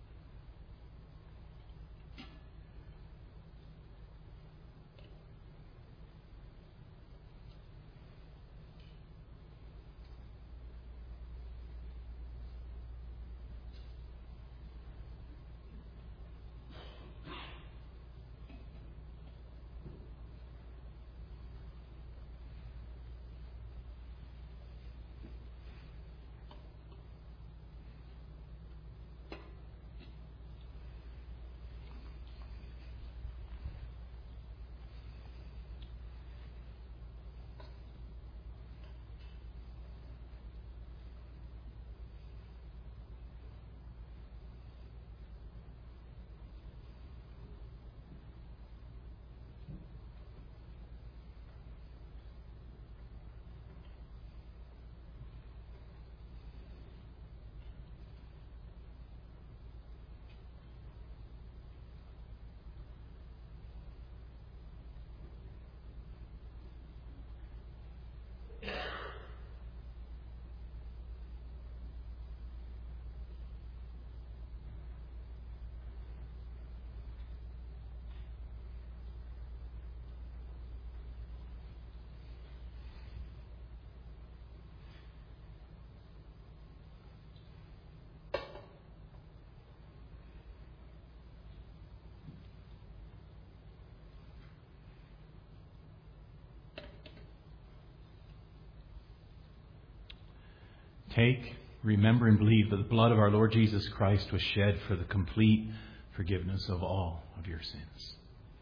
Take, remember, and believe that the blood of our Lord Jesus Christ was shed for the complete forgiveness of all of your sins.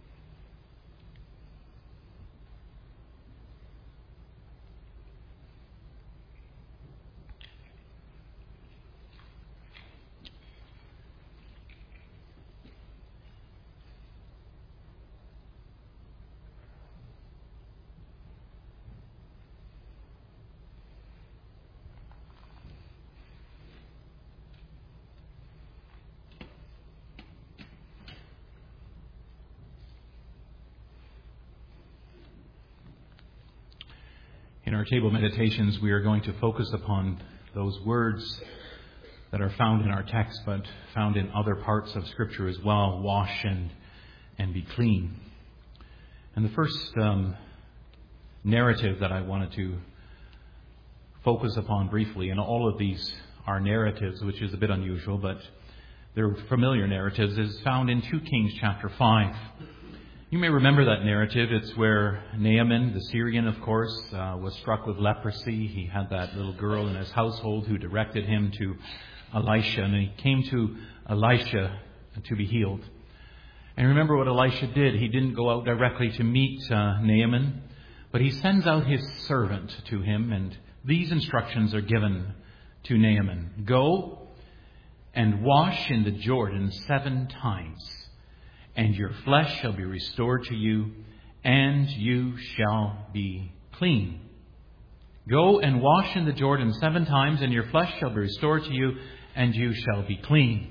In our table meditations, we are going to focus upon those words that are found in our text, but found in other parts of Scripture as well: wash and and be clean. And the first um, narrative that I wanted to focus upon briefly, and all of these are narratives, which is a bit unusual, but they're familiar narratives, is found in Second Kings chapter five. You may remember that narrative. It's where Naaman, the Syrian, of course, uh, was struck with leprosy. He had that little girl in his household who directed him to Elisha, and he came to Elisha to be healed. And remember what Elisha did. He didn't go out directly to meet uh, Naaman, but he sends out his servant to him, and these instructions are given to Naaman. Go and wash in the Jordan seven times, and your flesh shall be restored to you, and you shall be clean. Go and wash in the Jordan seven times, and your flesh shall be restored to you, and you shall be clean.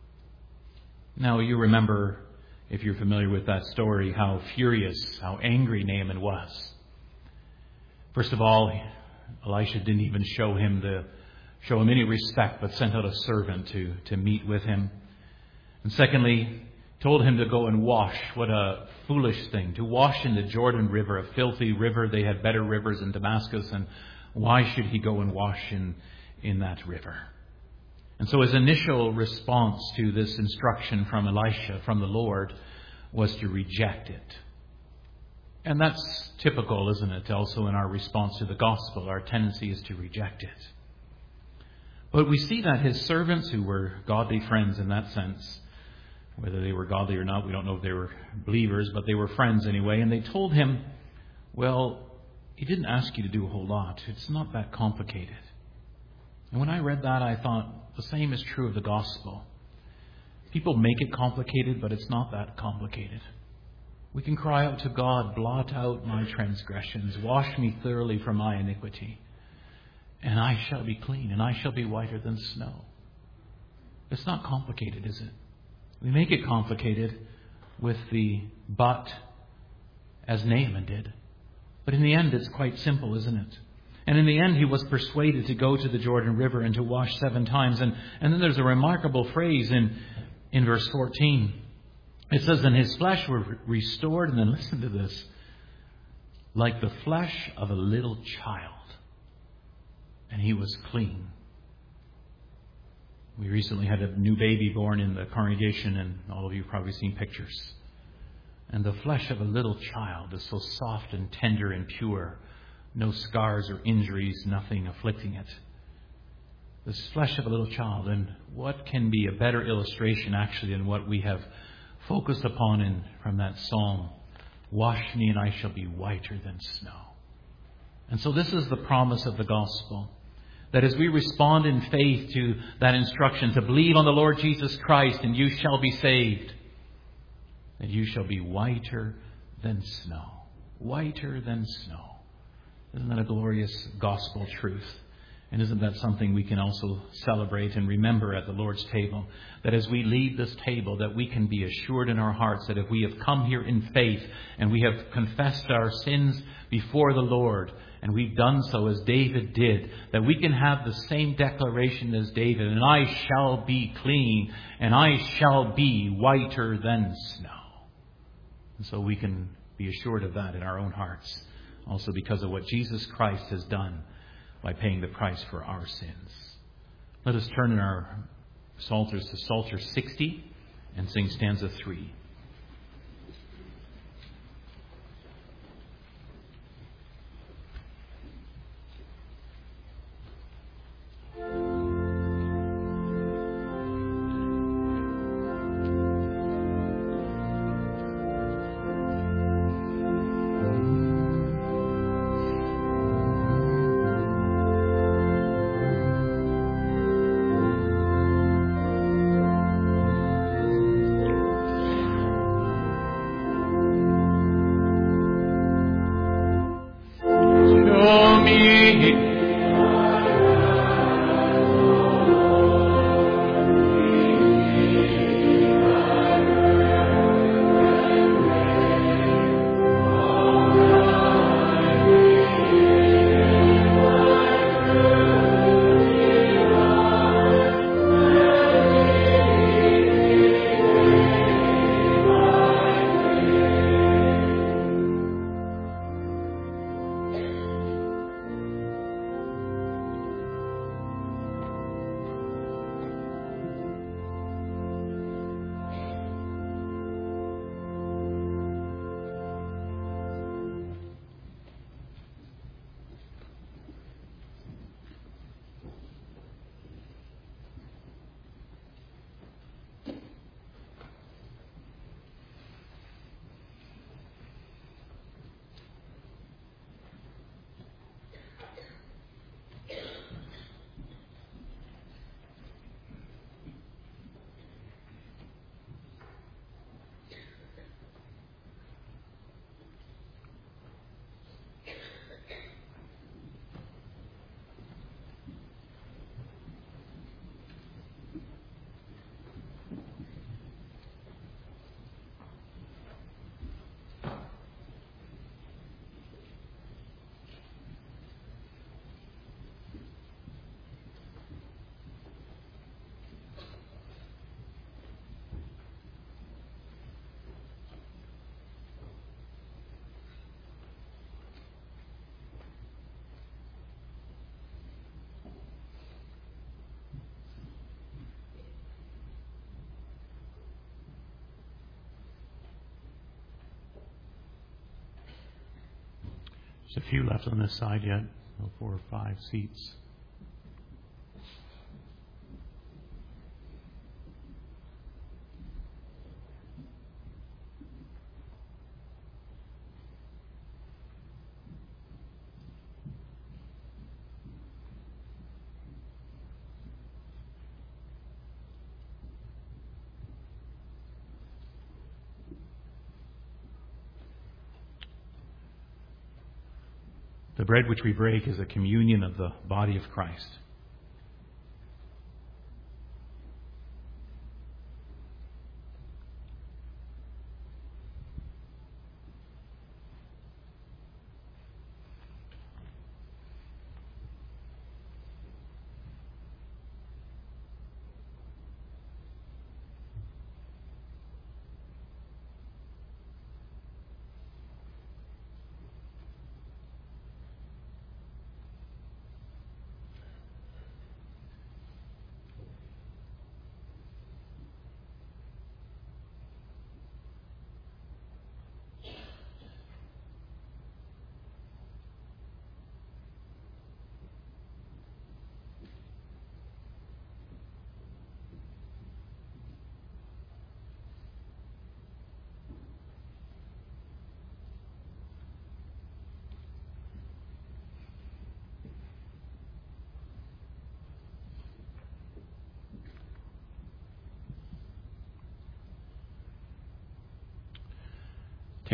Now, you remember, if you're familiar with that story, how furious, how angry Naaman was. First of all, Elisha didn't even show him the show him any respect, but sent out a servant to, to meet with him. And secondly, told him to go and wash. What a foolish thing. To wash in the Jordan River, a filthy river. They had better rivers in Damascus, and why should he go and wash in, in that river? And so his initial response to this instruction from Elisha, from the Lord, was to reject it. And that's typical, isn't it? Also in our response to the gospel, our tendency is to reject it. But we see that his servants, who were godly friends in that sense, whether they were godly or not, we don't know if they were believers, but they were friends anyway. And they told him, well, he didn't ask you to do a whole lot. It's not that complicated. And when I read that, I thought the same is true of the gospel. People make it complicated, but it's not that complicated. We can cry out to God, blot out my transgressions, wash me thoroughly from my iniquity, and I shall be clean, and I shall be whiter than snow. It's not complicated, is it? We make it complicated with the but, as Naaman did. But in the end, it's quite simple, isn't it? And in the end, he was persuaded to go to the Jordan River and to wash seven times. And, and then there's a remarkable phrase in, in verse fourteen. It says, and his flesh was restored, and then listen to this, like the flesh of a little child. And he was clean. We recently had a new baby born in the congregation, and all of you have probably seen pictures. And the flesh of a little child is so soft and tender and pure. No scars or injuries, nothing afflicting it. This flesh of a little child. And what can be a better illustration actually than what we have focused upon in from that psalm? Wash me and I shall be whiter than snow. And so this is the promise of the gospel. That as we respond in faith to that instruction to believe on the Lord Jesus Christ and you shall be saved, that you shall be whiter than snow. Whiter than snow. Isn't that a glorious gospel truth? And isn't that something we can also celebrate and remember at the Lord's table? That as we leave this table, that we can be assured in our hearts that if we have come here in faith and we have confessed our sins before the Lord, and we've done so as David did, that we can have the same declaration as David, and I shall be clean, and I shall be whiter than snow. And so we can be assured of that in our own hearts, also because of what Jesus Christ has done by paying the price for our sins. Let us turn in our psalters to Psalter sixty and sing stanza three. There's a few left on this side yet. Oh, four or five seats. The bread which we break is a communion of the body of Christ.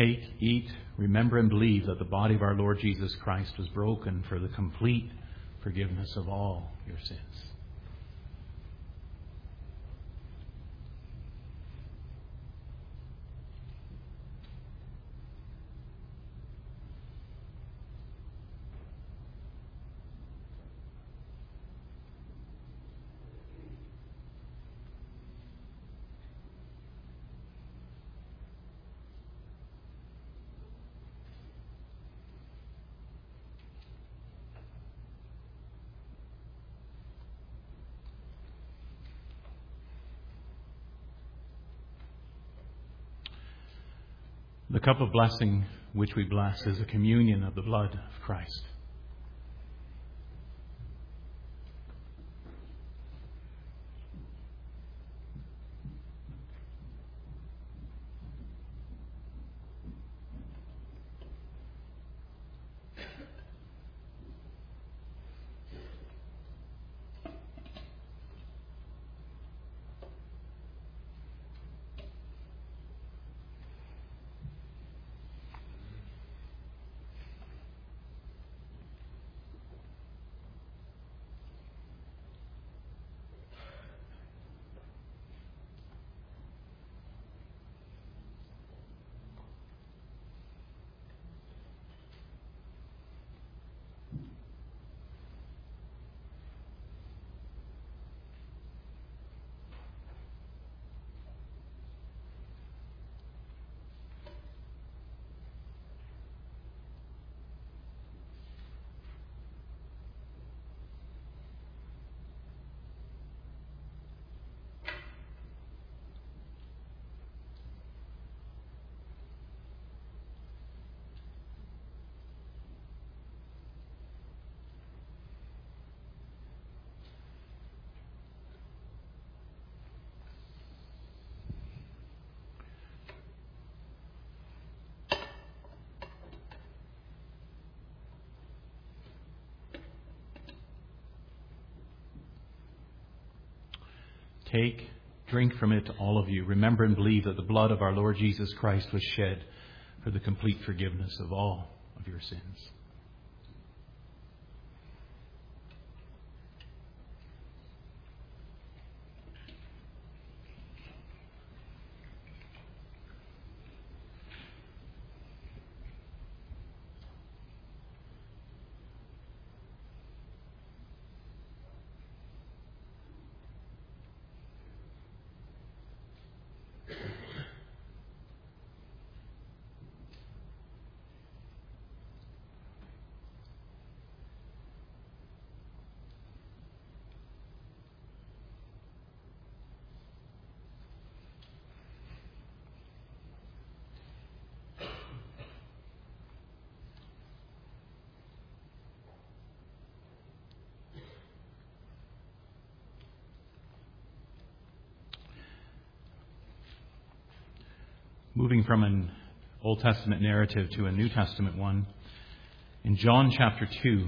Take, eat, remember and believe that the body of our Lord Jesus Christ was broken for the complete forgiveness of all your sins. The cup of blessing which we bless is a communion of the blood of Christ. Take, drink from it, all of you. Remember and believe that the blood of our Lord Jesus Christ was shed for the complete forgiveness of all of your sins. Moving from an Old Testament narrative to a New Testament one, in John chapter two,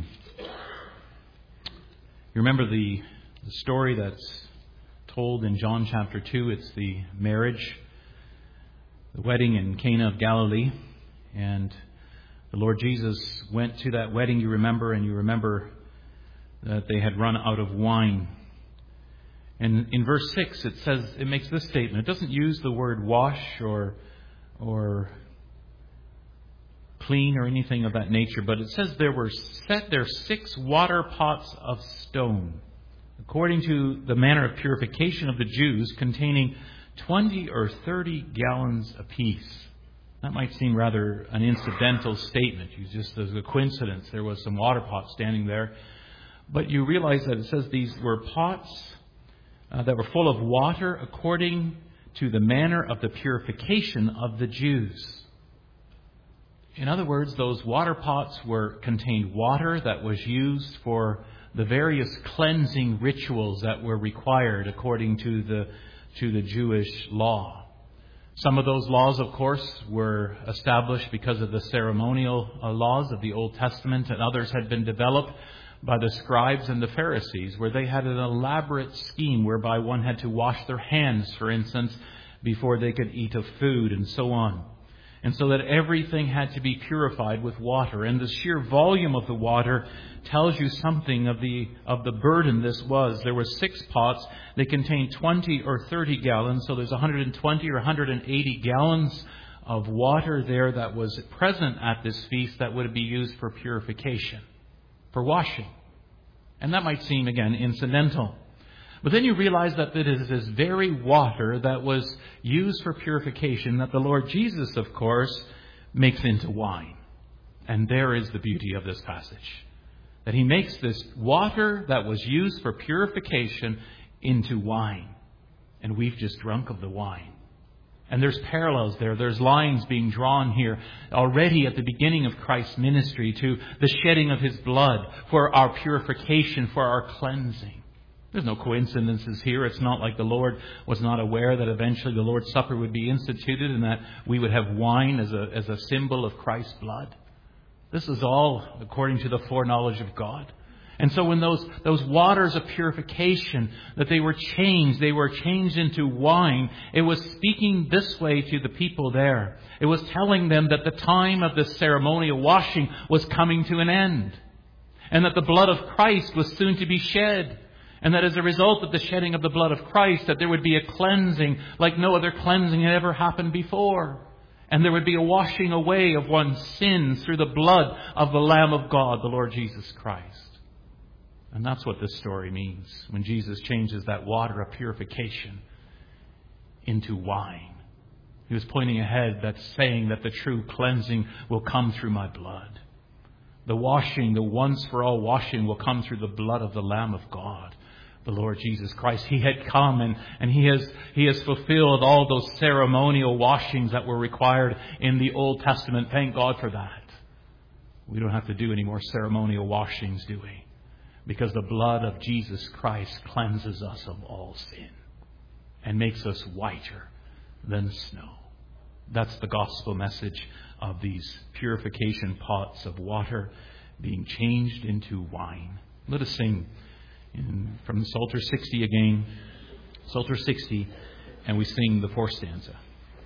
you remember the, the story that's told in John chapter two? It's the marriage, the wedding in Cana of Galilee, and the Lord Jesus went to that wedding, you remember, and you remember that they had run out of wine. And in verse six, it says, it makes this statement. It doesn't use the word wash or or clean or anything of that nature, but it says there were set there six water pots of stone, according to the manner of purification of the Jews, containing twenty or thirty gallons apiece. That might seem rather an incidental statement. You just as a coincidence, there was some water pots standing there. But you realize that it says these were pots uh, that were full of water according to the manner of the purification of the Jews. In other words, those water pots were contained water that was used for the various cleansing rituals that were required according to the to the Jewish law. Some of those laws, of course, were established because of the ceremonial uh, laws of the Old Testament, and others had been developed by the scribes and the Pharisees, where they had an elaborate scheme whereby one had to wash their hands, for instance, before they could eat of food and so on. And so that everything had to be purified with water. And the sheer volume of the water tells you something of the of the burden this was. There were six pots. They contained twenty or thirty gallons. So there's one hundred twenty or one hundred eighty gallons of water there that was present at this feast that would be used for purification, for washing. And that might seem, again, incidental. But then you realize that it is this very water that was used for purification that the Lord Jesus, of course, makes into wine. And there is the beauty of this passage. That He makes this water that was used for purification into wine. And we've just drunk of the wine. And there's parallels there. There's lines being drawn here already at the beginning of Christ's ministry to the shedding of His blood for our purification, for our cleansing. There's no coincidences here. It's not like the Lord was not aware that eventually the Lord's Supper would be instituted and that we would have wine as a, as a symbol of Christ's blood. This is all according to the foreknowledge of God. And so when those, those waters of purification, that they were changed, they were changed into wine, it was speaking this way to the people there. It was telling them that the time of this ceremonial washing was coming to an end. And that the blood of Christ was soon to be shed. And that as a result of the shedding of the blood of Christ, that there would be a cleansing like no other cleansing had ever happened before. And there would be a washing away of one's sins through the blood of the Lamb of God, the Lord Jesus Christ. And that's what this story means when Jesus changes that water of purification into wine. He was pointing ahead, that's saying that the true cleansing will come through my blood. The washing, the once for all washing will come through the blood of the Lamb of God, the Lord Jesus Christ. He had come and, and he has he has fulfilled all those ceremonial washings that were required in the Old Testament. Thank God for that. We don't have to do any more ceremonial washings, do we? Because the blood of Jesus Christ cleanses us of all sin and makes us whiter than snow. That's the gospel message of these purification pots of water being changed into wine. Let us sing in, from Psalter sixty again. Psalter sixty, and we sing the fourth stanza.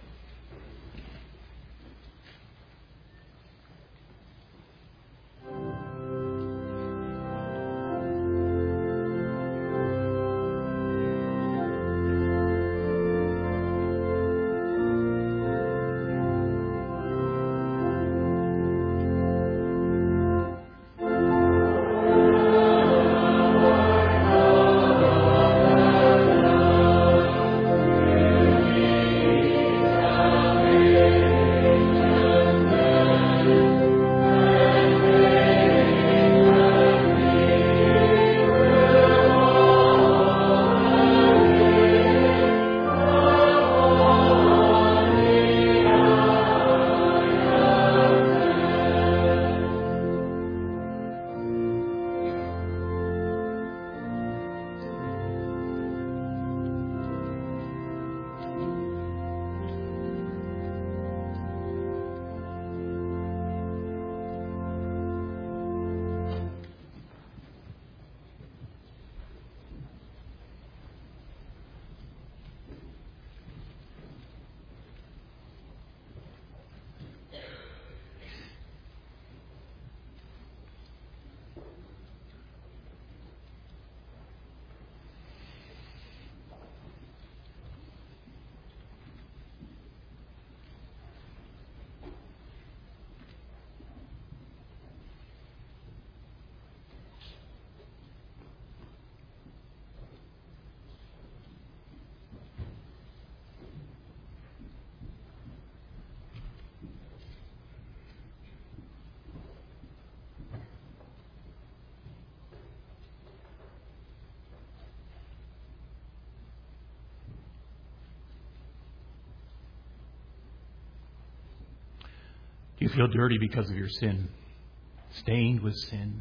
Do you feel dirty because of your sin? Stained with sin?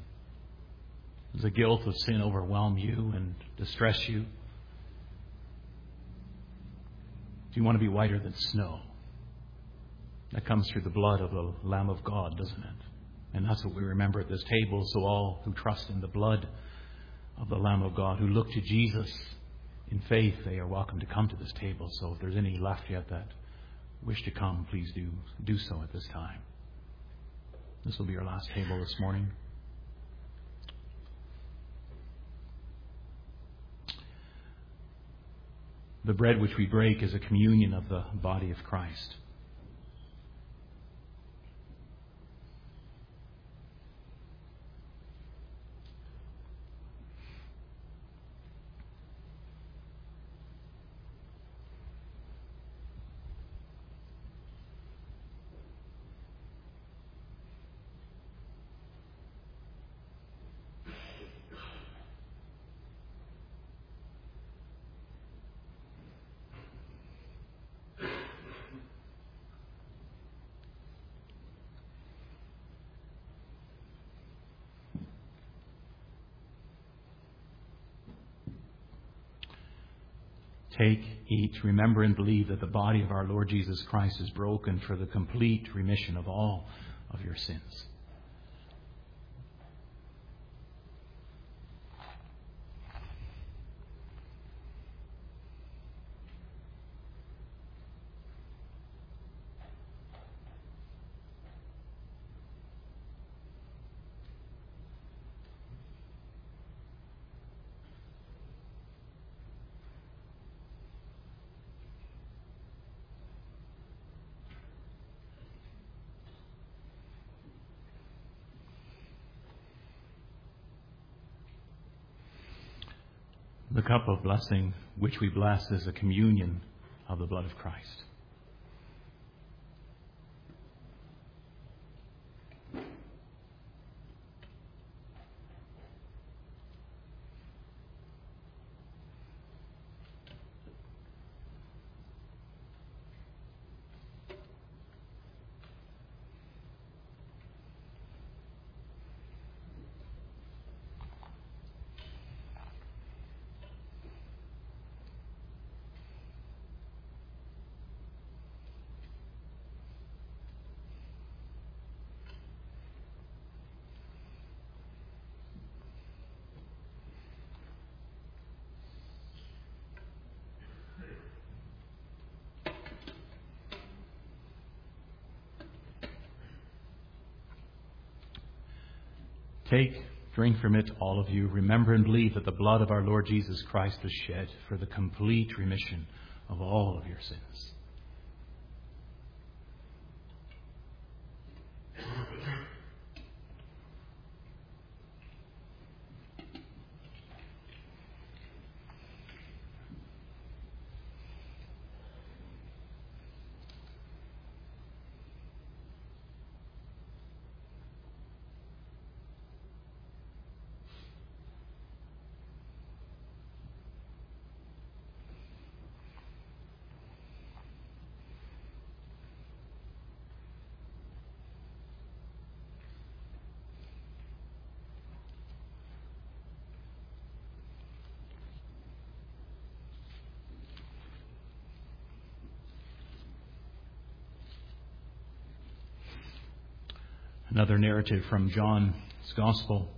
Does the guilt of sin overwhelm you and distress you? Do you want to be whiter than snow? That comes through the blood of the Lamb of God, doesn't it? And that's what we remember at this table. So all who trust in the blood of the Lamb of God, who look to Jesus in faith, they are welcome to come to this table. So if there's any left yet that wish to come, please do do so at this time. This will be our last table this morning. The bread which we break is a communion of the body of Christ. Take, eat, remember and believe that the body of our Lord Jesus Christ is broken for the complete remission of all of your sins. The cup of blessing which we bless is a communion of the blood of Christ. Take, drink from it, all of you. Remember and believe that the blood of our Lord Jesus Christ was shed for the complete remission of all of your sins. Another narrative from John's Gospel.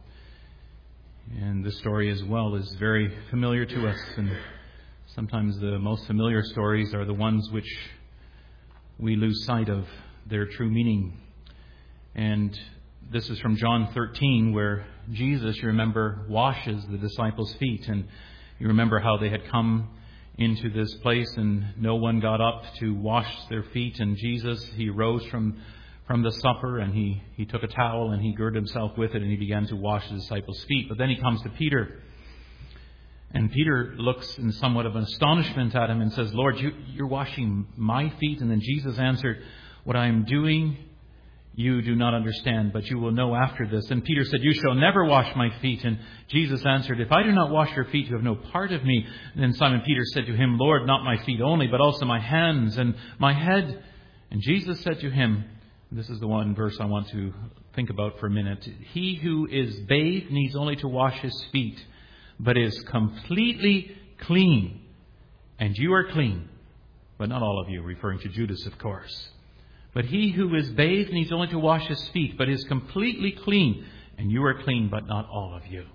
And this story as well is very familiar to us. And sometimes the most familiar stories are the ones which we lose sight of their true meaning. And this is from John thirteen, where Jesus, you remember, washes the disciples' feet. And you remember how they had come into this place and no one got up to wash their feet. And Jesus, he rose from from the supper, and he, he took a towel and he girded himself with it and he began to wash the disciples' feet. But then he comes to Peter, and Peter looks in somewhat of an astonishment at him and says, "Lord, you, you're washing my feet?" And then Jesus answered, "What I am doing you do not understand, but you will know after this." And Peter said, "You shall never wash my feet." And Jesus answered, "If I do not wash your feet, you have no part of me." And then Simon Peter said to him, "Lord, not my feet only, but also my hands and my head." And Jesus said to him, this is the one verse I want to think about for a minute, "He who is bathed needs only to wash his feet, but is completely clean. And you are clean, but not all of you," referring to Judas, of course. "But he who is bathed needs only to wash his feet, but is completely clean. And you are clean, but not all of you."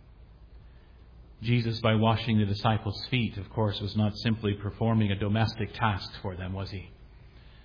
Jesus, by washing the disciples' feet, of course, was not simply performing a domestic task for them, was he?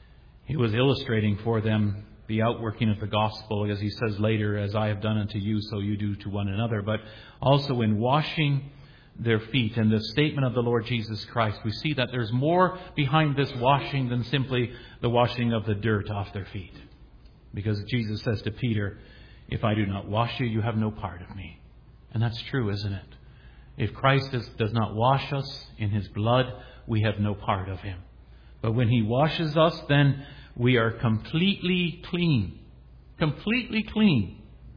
He was illustrating for them the outworking of the gospel, as he says later, as I have done unto you, so you do to one another. But also in washing their feet and the statement of the Lord Jesus Christ, we see that there's more behind this washing than simply the washing of the dirt off their feet. Because Jesus says to Peter, if I do not wash you, you have no part of me. And that's true, isn't it? If Christ does, does not wash us in his blood, we have no part of him. But when he washes us, then we are completely clean. Completely clean.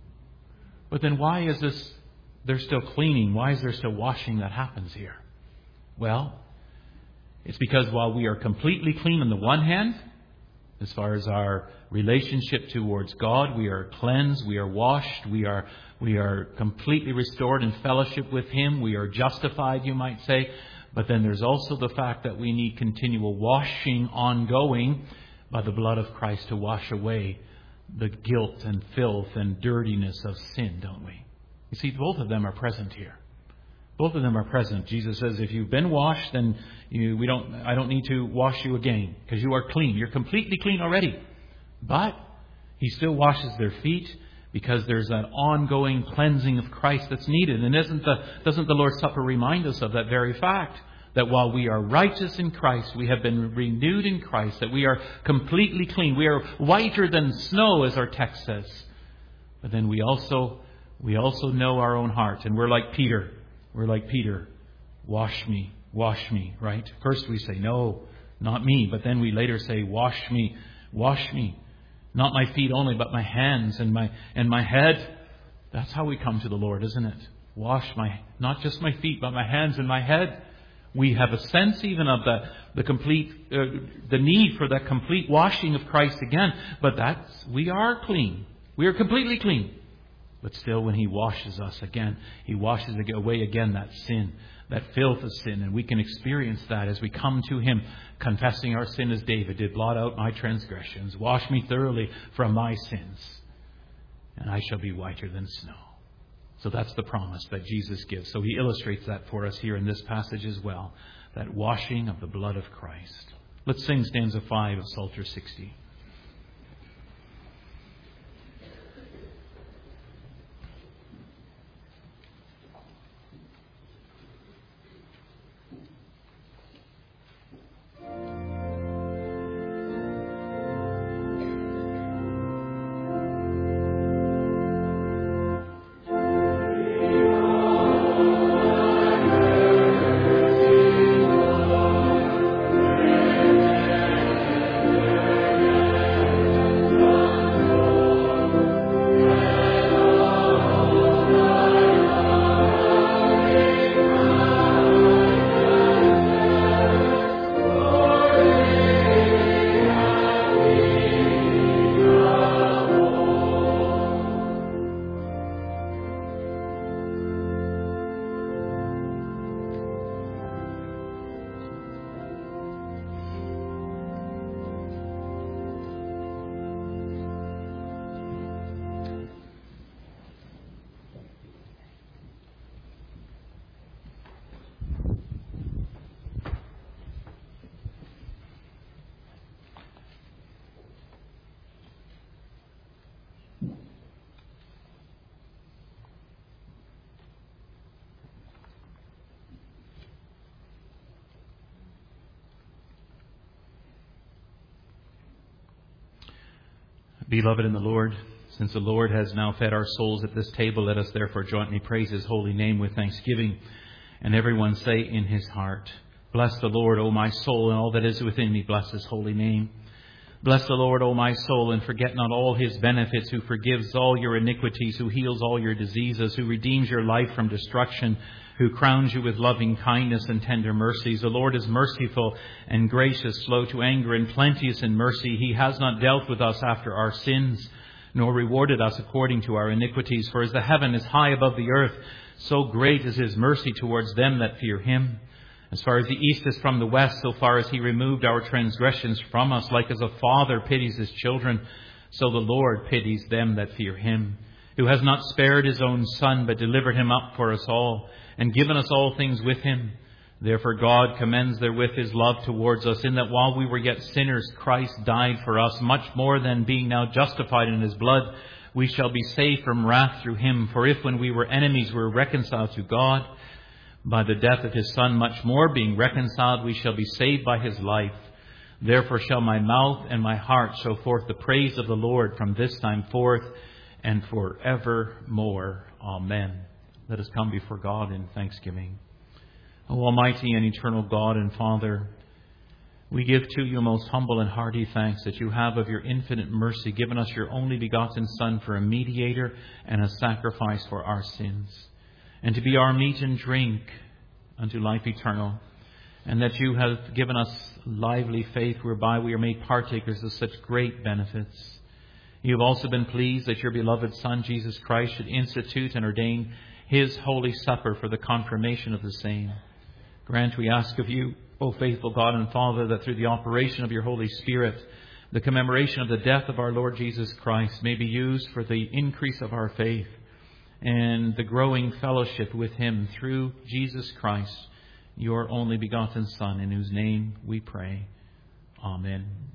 But then why is this, there's still cleaning? Why is there still washing that happens here? Well, it's because while we are completely clean on the one hand, as far as our relationship towards God, we are cleansed, we are washed, we are we are completely restored in fellowship with him, we are justified, you might say. But then there's also the fact that we need continual washing ongoing by the blood of Christ to wash away the guilt and filth and dirtiness of sin, don't we? You see, both of them are present here. Both of them are present. Jesus says, if you've been washed, then you, we don't. I don't need to wash you again because you are clean. You're completely clean already. But he still washes their feet because there's an ongoing cleansing of Christ that's needed. And isn't the, doesn't the Lord's Supper remind us of that very fact? That while we are righteous in Christ, we have been renewed in Christ, that we are completely clean. We are whiter than snow, as our text says. But then we also, we also know our own heart. And we're like Peter. We're like Peter. Wash me, wash me, right? First we say, no, not me. But then we later say, wash me, wash me. Not my feet only, but my hands and my and my head. That's how we come to the Lord, isn't it? Wash my, not just my feet, but my hands and my head. We have a sense even of the the complete, uh, the need for that complete washing of Christ again. But that's, we are clean. We are completely clean. But still, when he washes us again, he washes away again that sin, that filth of sin. And we can experience that as we come to him, confessing our sin as David did. Blot out my transgressions. Wash me thoroughly from my sins. And I shall be whiter than snow. So that's the promise that Jesus gives. So he illustrates that for us here in this passage as well. That washing of the blood of Christ. Let's sing stanza five of Psalter sixty. Beloved in the Lord, since the Lord has now fed our souls at this table, let us therefore jointly praise his holy name with thanksgiving. And everyone say in his heart, bless the Lord, O my soul, and all that is within me, bless his holy name. Bless the Lord, O my soul, and forget not all his benefits, who forgives all your iniquities, who heals all your diseases, who redeems your life from destruction, who crowns you with loving kindness and tender mercies. The Lord is merciful and gracious, slow to anger and plenteous in mercy. He has not dealt with us after our sins, nor rewarded us according to our iniquities. For as the heaven is high above the earth, so great is his mercy towards them that fear him. As far as the east is from the west, so far as he removed our transgressions from us, like as a father pities his children, so the Lord pities them that fear him, who has not spared his own son, but delivered him up for us all, and given us all things with him. Therefore God commends therewith his love towards us, in that while we were yet sinners, Christ died for us. Much more than being now justified in his blood, we shall be saved from wrath through him. For if when we were enemies we were reconciled to God by the death of his Son, much more being reconciled we shall be saved by his life. Therefore shall my mouth and my heart show forth the praise of the Lord from this time forth and forevermore. Amen. Let us come before God in thanksgiving. O Almighty and eternal God and Father, we give to you most humble and hearty thanks that you have of your infinite mercy given us your only begotten Son for a mediator and a sacrifice for our sins, and to be our meat and drink unto life eternal, and that you have given us lively faith whereby we are made partakers of such great benefits. You have also been pleased that your beloved Son, Jesus Christ, should institute and ordain his holy supper for the confirmation of the same. Grant, we ask of you, O faithful God and Father, that through the operation of your Holy Spirit, the commemoration of the death of our Lord Jesus Christ may be used for the increase of our faith and the growing fellowship with him through Jesus Christ, your only begotten Son, in whose name we pray. Amen.